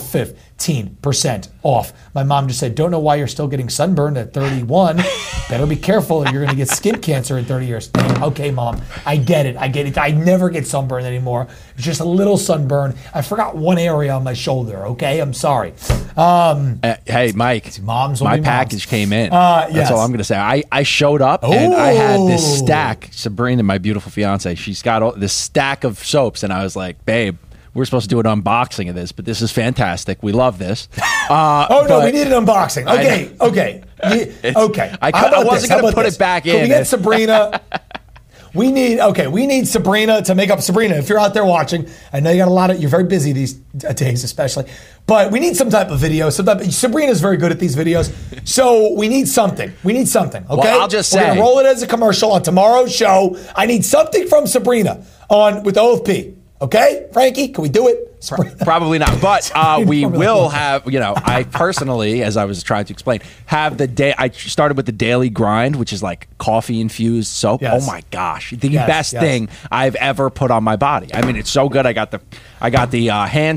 15% off. My mom just said, don't know why you're still getting sunburned at 31. Better be careful or you're going to get skin cancer in 30 years. Okay, Mom, I get it. I never get sunburned anymore. It's just a little sunburn. I forgot one area on my shoulder, okay? I'm sorry. Hey, Mike, my package came in. Yes. That's all I'm going to say. I showed up and I had this stack. Sabrina, my beautiful fiance, she's got this stack of soaps, and I was like, babe, we're supposed to do an unboxing of this, but this is fantastic. We love this. No, we need an unboxing. Okay. Okay. I wasn't going to put it back in. Can we get Sabrina? We need Sabrina to make up. Sabrina, if you're out there watching, I know you got you're very busy these days especially, but we need some type of video. Sabrina's very good at these videos, so we need something. Okay? Well, I'll just say. We're going to roll it as a commercial on tomorrow's show. I need something from Sabrina with OFP. Okay, Frankie, can we do it? Probably not, but we will have, I personally, as I was trying to explain, have I started with the Daily Grind, which is like coffee-infused soap. Yes. Oh my gosh, the best thing I've ever put on my body. I mean, it's so good. I got the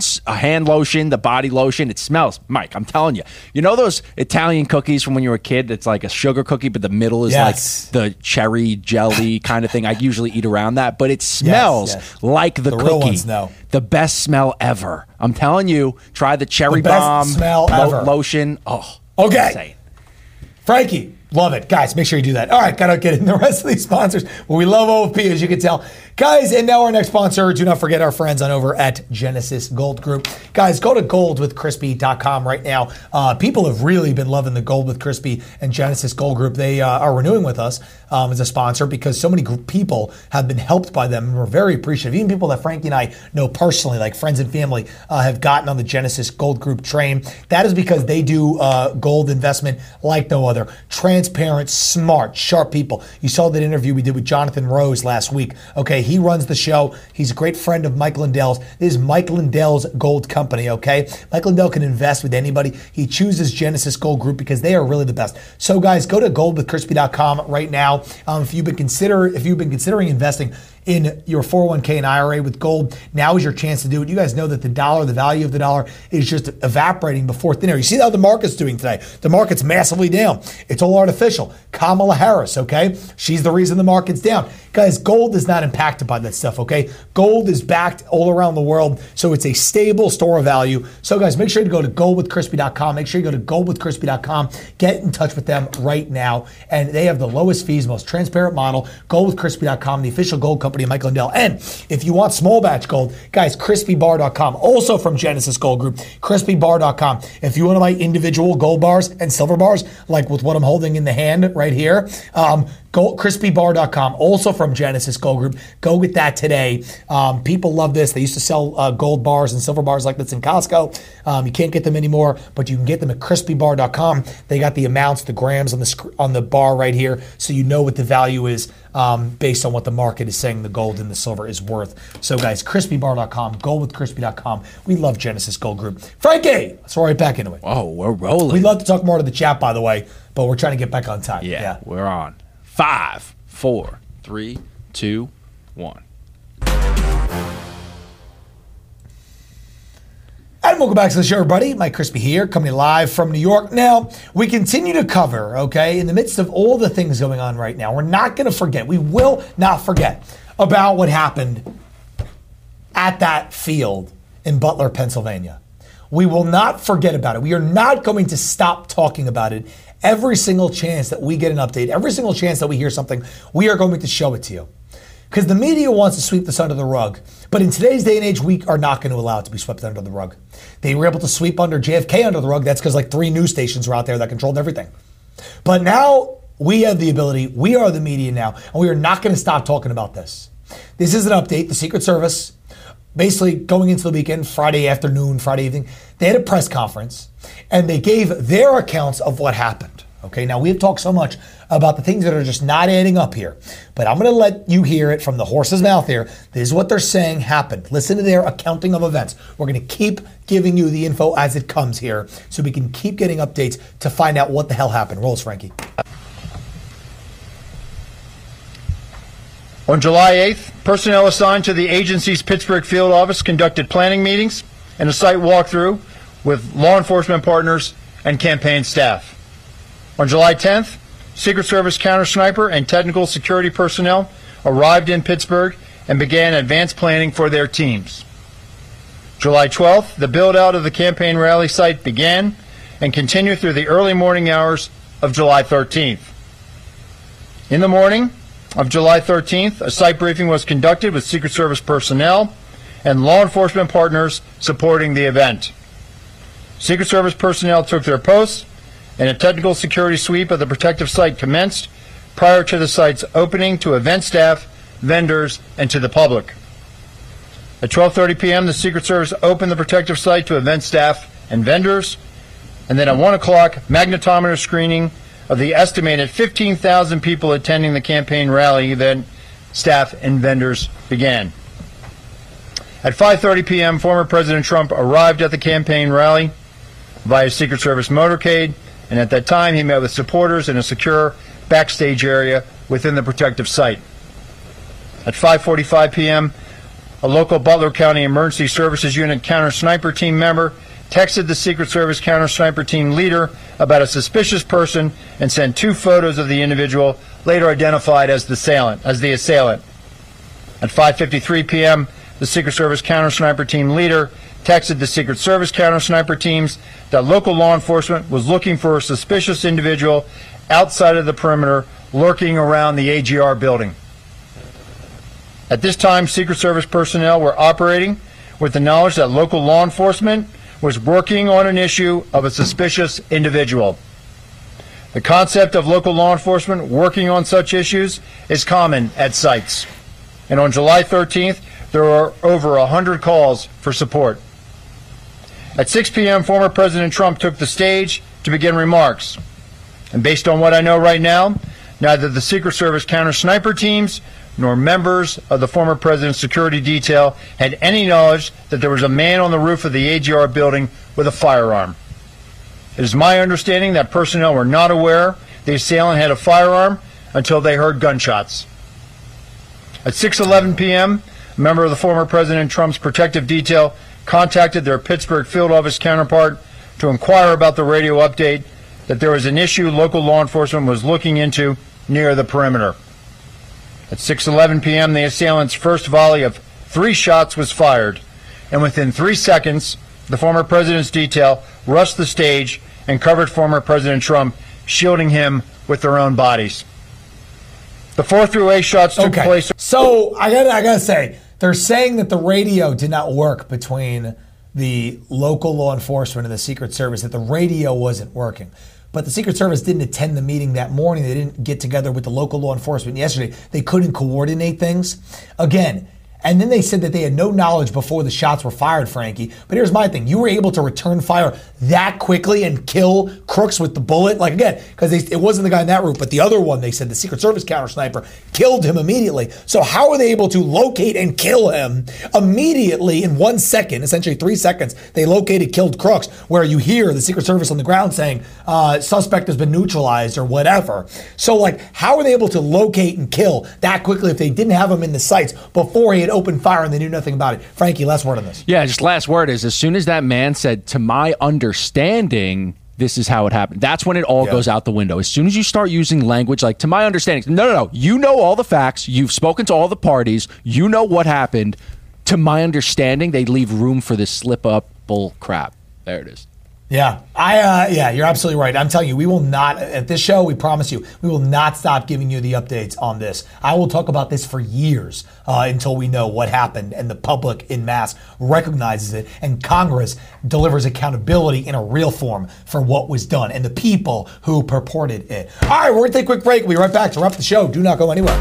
hand lotion, the body lotion. It smells, Mike, I'm telling you. You know those Italian cookies from when you were a kid? It's like a sugar cookie, but the middle is like the cherry jelly kind of thing. I usually eat around that, but it smells like the cookie. Real ones, no. The best smell ever. I'm telling you, try the cherry bomb lotion. Oh, okay. Insane. Frankie, love it. Guys, make sure you do that. All right, got to get in the rest of these sponsors. Well, we love OFP, as you can tell. Guys, and now our next sponsor, do not forget our friends on over at Genesis Gold Group. Guys, go to goldwithcrispy.com right now. People have really been loving the Gold with Crispy and Genesis Gold Group. They are renewing with us as a sponsor because so many people have been helped by them, and we're very appreciative. Even people that Frankie and I know personally, like friends and family, have gotten on the Genesis Gold Group train. That is because they do gold investment like no other. Transparent, smart, sharp people. You saw that interview we did with Jonathan Rose last week. Okay, he runs the show. He's a great friend of Mike Lindell's. This is Mike Lindell's Gold Company, okay? Mike Lindell can invest with anybody. He chooses Genesis Gold Group because they are really the best. So guys, go to goldwithcrispy.com right now. If you've been considering investing in your 401k and IRA with gold, now is your chance to do it. You guys know that the value of the dollar is just evaporating before thin air. You see how the market's doing today. The market's massively down. It's all artificial. Kamala Harris, okay? She's the reason the market's down. Guys, gold is not impacted by that stuff, okay? Gold is backed all around the world, so it's a stable store of value. So guys, make sure to go to goldwithcrispy.com. Make sure you go to goldwithcrispy.com. Get in touch with them right now. And they have the lowest fees, most transparent model. Goldwithcrispy.com, the official gold company of Mike Lindell. And if you want small batch gold, guys, crispybar.com, also from Genesis Gold Group, crispybar.com. If you want to buy individual gold bars and silver bars, like with what I'm holding in the hand right here, crispybar.com, also from Genesis Gold Group. Go get that today. People love this. They used to sell gold bars and silver bars like this in Costco. You can't get them anymore, but you can get them at crispybar.com. They got the amounts, the grams on the bar right here, so you know what the value is based on what the market is saying the gold and the silver is worth. So guys, crispybar.com, goldwithcrispy.com. We love Genesis Gold Group. Frankie, let's roll right back into it. Oh, we're rolling. We'd love to talk more to the chat, by the way, but we're trying to get back on time. Yeah. We're on. 5, 4, 3, 2, 1. And welcome back to the show, everybody. Mike Crispy here, coming live from New York. Now, we continue to cover, okay, in the midst of all the things going on right now, we're not going to forget, we will not forget about what happened at that field in Butler, Pennsylvania. We will not forget about it. We are not going to stop talking about it. Every single chance that we get an update, every single chance that we hear something, we are going to show it to you. Because the media wants to sweep this under the rug. But in today's day and age, we are not going to allow it to be swept under the rug. They were able to sweep under JFK under the rug. That's because like 3 news stations were out there that controlled everything. But now we have the ability, we are the media now, and we are not going to stop talking about this. This is an update. The Secret Service, basically going into the weekend, Friday afternoon, Friday evening, they had a press conference, and they gave their accounts of what happened. Okay, now we have talked so much about the things that are just not adding up here, but I'm going to let you hear it from the horse's mouth here. This is what they're saying happened. Listen to their accounting of events. We're going to keep giving you the info as it comes here so we can keep getting updates to find out what the hell happened. Rolls, Frankie. On July 8th, personnel assigned to the agency's Pittsburgh field office conducted planning meetings and a site walkthrough with law enforcement partners and campaign staff. On July 10th, Secret Service counter-sniper and technical security personnel arrived in Pittsburgh and began advanced planning for their teams. July 12th, the build-out of the campaign rally site began and continued through the early morning hours of July 13th. In the morning of July 13th, a site briefing was conducted with Secret Service personnel and law enforcement partners supporting the event. Secret Service personnel took their posts, and a technical security sweep of the protective site commenced prior to the site's opening to event staff, vendors, and to the public. At 12:30 p.m., the Secret Service opened the protective site to event staff and vendors, and then at 1 o'clock, magnetometer screening of the estimated 15,000 people attending the campaign rally event, staff, and vendors began. At 5:30 p.m., former President Trump arrived at the campaign rally via Secret Service motorcade, and at that time he met with supporters in a secure backstage area within the protective site. At 5:45 p.m., a local Butler County Emergency Services Unit counter-sniper team member texted the Secret Service counter-sniper team leader about a suspicious person and sent 2 photos of the individual, later identified as the assailant. At 5:53 p.m., the Secret Service counter-sniper team leader texted the Secret Service counter-sniper teams that local law enforcement was looking for a suspicious individual outside of the perimeter lurking around the AGR building. At this time, Secret Service personnel were operating with the knowledge that local law enforcement was working on an issue of a suspicious individual. The concept of local law enforcement working on such issues is common at sites. And on July 13th, there were over 100 calls for support. At 6 p.m., former President Trump took the stage to begin remarks. And based on what I know right now, neither the Secret Service counter-sniper teams nor members of the former president's security detail had any knowledge that there was a man on the roof of the AGR building with a firearm. It is my understanding that personnel were not aware the assailant had a firearm until they heard gunshots. At 6:11 p.m., a member of the former President Trump's protective detail contacted their Pittsburgh field office counterpart to inquire about the radio update that there was an issue local law enforcement was looking into near the perimeter. At 6:11 p.m., the assailant's first volley of 3 shots was fired, and within 3 seconds, the former president's detail rushed the stage and covered former President Trump, shielding him with their own bodies. The 4 through 8 shots took place. So I gotta say, they're saying that the radio did not work between the local law enforcement and the Secret Service, that the radio wasn't working. but the Secret Service didn't attend the meeting that morning. They didn't get together with the local law enforcement yesterday. They couldn't coordinate things. Again, and then they said that they had no knowledge before the shots were fired, Frankie. But here's my thing. You were able to return fire that quickly and kill Crooks with the bullet? Like, again, because it wasn't the guy in that room, but the other one, they said the Secret Service counter sniper killed him immediately. So how are they able to locate and kill him immediately in 1 second, essentially 3 seconds? They located, killed Crooks, where you hear the Secret Service on the ground saying, suspect has been neutralized or whatever. So, like, how are they able to locate and kill that quickly if they didn't have him in the sights before he had opened fire and they knew nothing about it? Frankie, last word on this. Yeah, just last word is, as soon as that man said, to my understanding, this is how it happened, that's when it all goes out the window. As soon as you start using language like, to my understanding, no. You know all the facts. You've spoken to all the parties. You know what happened. To my understanding, they leave room for this slip-up bull crap. There it is. Yeah, you're absolutely right. I'm telling you, we will not, at this show, we promise you, we will not stop giving you the updates on this. I will talk about this for years until we know what happened and the public in mass recognizes it and Congress delivers accountability in a real form for what was done and the people who purported it. All right, we're going to take a quick break. We'll be right back to wrap the show. Do not go anywhere.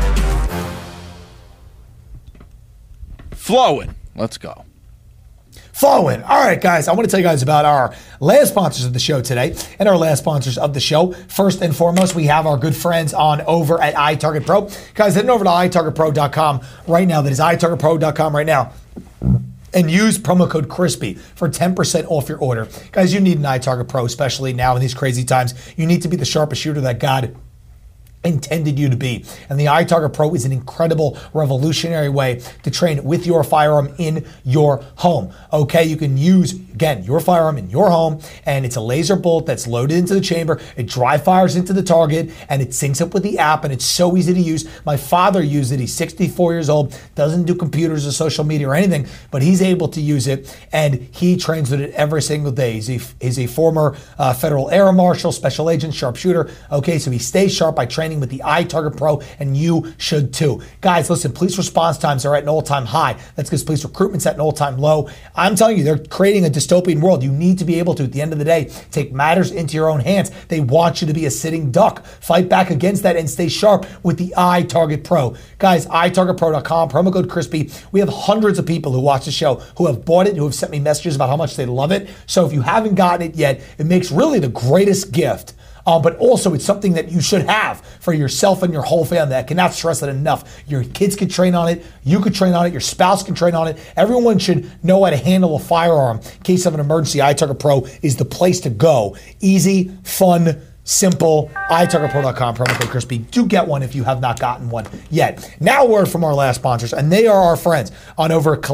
Flowing. Let's go. Flowing. All right, guys, I want to tell you guys about our last sponsors of the show today and our last sponsors of the show. First and foremost, we have our good friends on over at iTarget Pro. Guys, heading over to iTargetPro.com right now. That is iTargetPro.com right now. And use promo code CRISPY for 10% off your order. Guys, you need an iTarget Pro, especially now in these crazy times. You need to be the sharpest shooter that God intended you to be. And the iTarget Pro is an incredible, revolutionary way to train with your firearm in your home. Okay, you can use, again, your firearm in your home, and it's a laser bolt that's loaded into the chamber. It dry fires into the target, and it syncs up with the app, and it's so easy to use. My father used it. He's 64 years old, doesn't do computers or social media or anything, but he's able to use it, and he trains with it every single day. He's a former federal air marshal, special agent, sharpshooter. Okay, so he stays sharp by training with the iTarget Pro, and you should too. Guys, listen, police response times are at an all-time high. That's because police recruitment's at an all-time low. I'm telling you, they're creating a dystopian world. You need to be able to, at the end of the day, take matters into your own hands. They want you to be a sitting duck. Fight back against that and stay sharp with the iTarget Pro. Guys, iTargetPro.com, promo code CRISPY. We have hundreds of people who watch the show who have bought it, who have sent me messages about how much they love it. So if you haven't gotten it yet, it makes really the greatest gift. But also it's something that you should have for yourself and your whole family. I cannot stress it enough. Your kids can train on it. You could train on it. Your spouse can train on it. Everyone should know how to handle a firearm in case of an emergency. iTarget Pro is the place to go. Easy, fun, simple. iTargetPro.com, promo code CRISPY. Do get one if you have not gotten one yet. Now a word from our last sponsors, and they are our friends on over at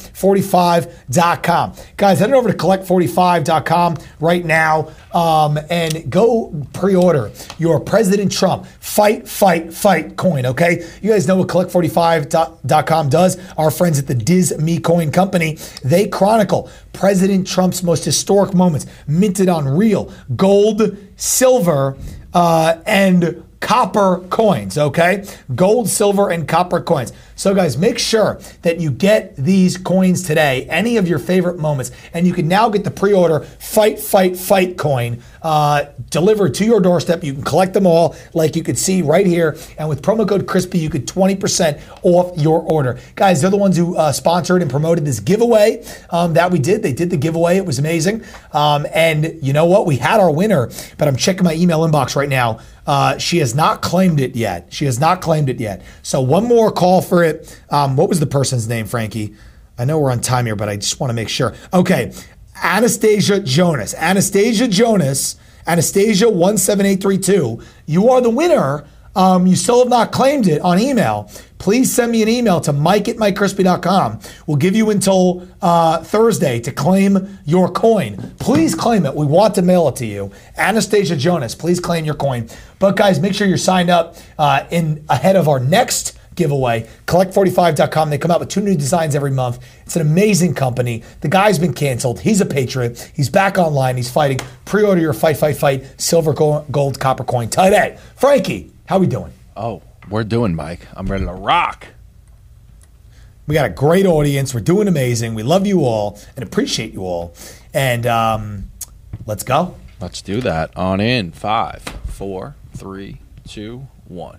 Collect45.com. Guys, head over to Collect45.com right now and go pre-order your President Trump Fight coin, okay? You guys know what Collect45.com does. Our friends at the Diz Me Coin Company, they chronicle President Trump's most historic moments, minted on real gold, silver, and copper coins, okay? Gold, silver, and copper coins. So guys, make sure that you get these coins today, any of your favorite moments, and you can now get the pre-order Fight coin delivered to your doorstep. You can collect them all like you can see right here, and with promo code CRISPY, you get 20% off your order. Guys, they're the ones who sponsored and promoted this giveaway that we did. They did the giveaway. It was amazing. And you know what? We had our winner, but I'm checking my email inbox right now. She has not claimed it yet. So one more call for it. What was the person's name, Frankie? I know we're on time here, but I just want to make sure. Okay. Anastasia Jonas, 17832. You are the winner. You still have not claimed it on email. Please send me an email to mike@mikekrispy.com. We'll give you until Thursday to claim your coin. Please claim it. We want to mail it to you. Anastasia Jonas, please claim your coin. But guys, make sure you're signed up ahead of our next giveaway. Collect45.com. They come out with 2 new designs every month. It's an amazing company. The guy's been canceled. He's a patriot. He's back online. He's fighting. Pre-order your Fight silver, gold, copper coin today. Frankie, how we doing? Oh, we're doing, Mike. I'm ready to rock. We got a great audience. We're doing amazing. We love you all and appreciate you all. And let's go. Let's do that. On in 5, 4, 3, 2, 1.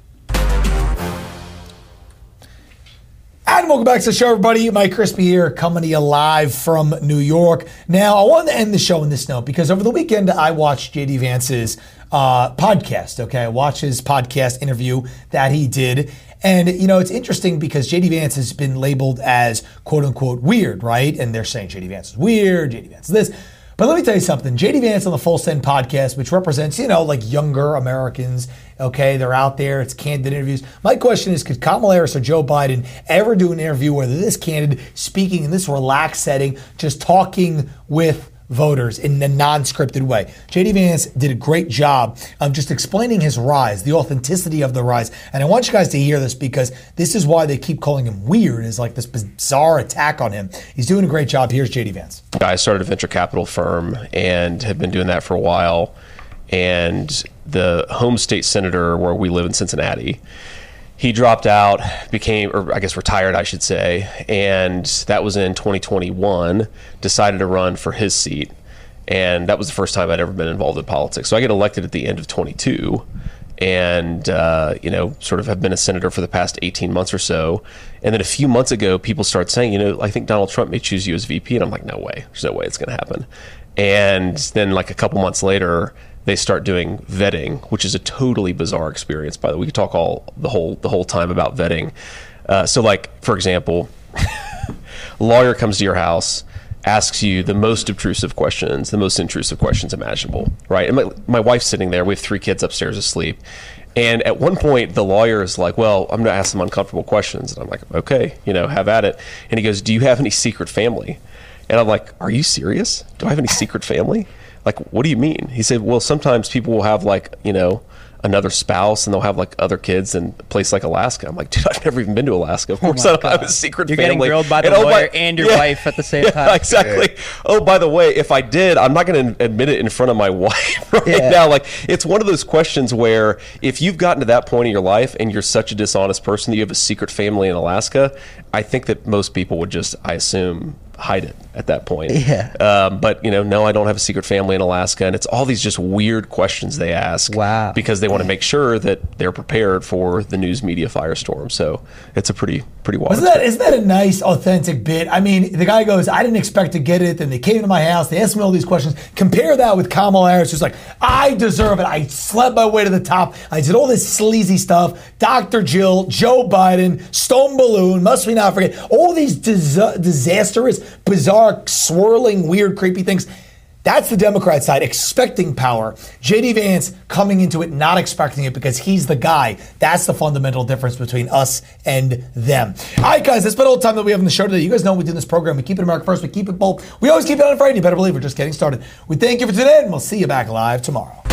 And welcome back to the show, everybody. Mike Crispy here, coming to you live from New York. Now, I wanted to end the show on this note because over the weekend I watched J.D. Vance's podcast. Okay, I watched his podcast interview that he did. And, you know, it's interesting because J.D. Vance has been labeled as quote-unquote weird, right? And they're saying J.D. Vance is weird, J.D. Vance is this. But let me tell you something. J.D. Vance on the Full Send podcast, which represents, you know, like younger Americans, okay? They're out there. It's candid interviews. My question is, could Kamala Harris or Joe Biden ever do an interview where this candidate speaking in this relaxed setting, just talking with voters in a non-scripted way? J.D. Vance did a great job of just explaining his rise, the authenticity of the rise. And I want you guys to hear this because this is why they keep calling him weird, is like this bizarre attack on him. He's doing a great job. Here's J.D. Vance. I started a venture capital firm and have been doing that for a while. And the home state senator where we live in Cincinnati, he dropped out, retired, I should say, and that was in 2021, decided to run for his seat, and that was the first time I'd ever been involved in politics. So I get elected at the end of 22, and, sort of have been a senator for the past 18 months or so, and then a few months ago, people start saying, I think Donald Trump may choose you as VP, and I'm like, no way, there's no way it's going to happen. And then like a couple months later, they start doing vetting, which is a totally bizarre experience. By the way, we could talk the whole time about vetting. So, like for example, a lawyer comes to your house, asks you the most obtrusive questions, the most intrusive questions imaginable, right? And my wife's sitting there. We have 3 kids upstairs asleep, and at one point, the lawyer is like, "Well, I'm going to ask some uncomfortable questions," and I'm like, "Okay, have at it." And he goes, "Do you have any secret family?" And I'm like, "Are you serious? Do I have any secret family?" Like, what do you mean? He said, well, sometimes people will have another spouse and they'll have other kids in a place like Alaska. I'm like, dude, I've never even been to Alaska. Of course I don't have a secret family. You're getting grilled by the lawyer and your wife at the same time. Exactly. Yeah. Oh, by the way, if I did, I'm not going to admit it in front of my wife now. Like, it's one of those questions where if you've gotten to that point in your life and you're such a dishonest person that you have a secret family in Alaska, I think that most people would just, I assume, hide it at that point. Yeah. But no, I don't have a secret family in Alaska, and it's all these just weird questions they ask. Wow. Because they want to make sure that they're prepared for the news media firestorm. So it's a pretty wild. Isn't that a nice, authentic bit? I mean, the guy goes, "I didn't expect to get it." Then they came to my house. They asked me all these questions. Compare that with Kamala Harris, who's like, "I deserve it. I slept my way to the top. I did all this sleazy stuff. Dr. Jill, Joe Biden, Stone Balloon. Must we not forget all these disastrous, bizarre, swirling, weird, creepy things." That's the Democrat side, expecting power. J.D. Vance coming into it, not expecting it because he's the guy. That's the fundamental difference between us and them. All right, guys, that's about all the time that we have on the show today. You guys know we do this program. We keep it America first. We keep it bold. We always keep it unafraid. You better believe we're just getting started. We thank you for today, and we'll see you back live tomorrow.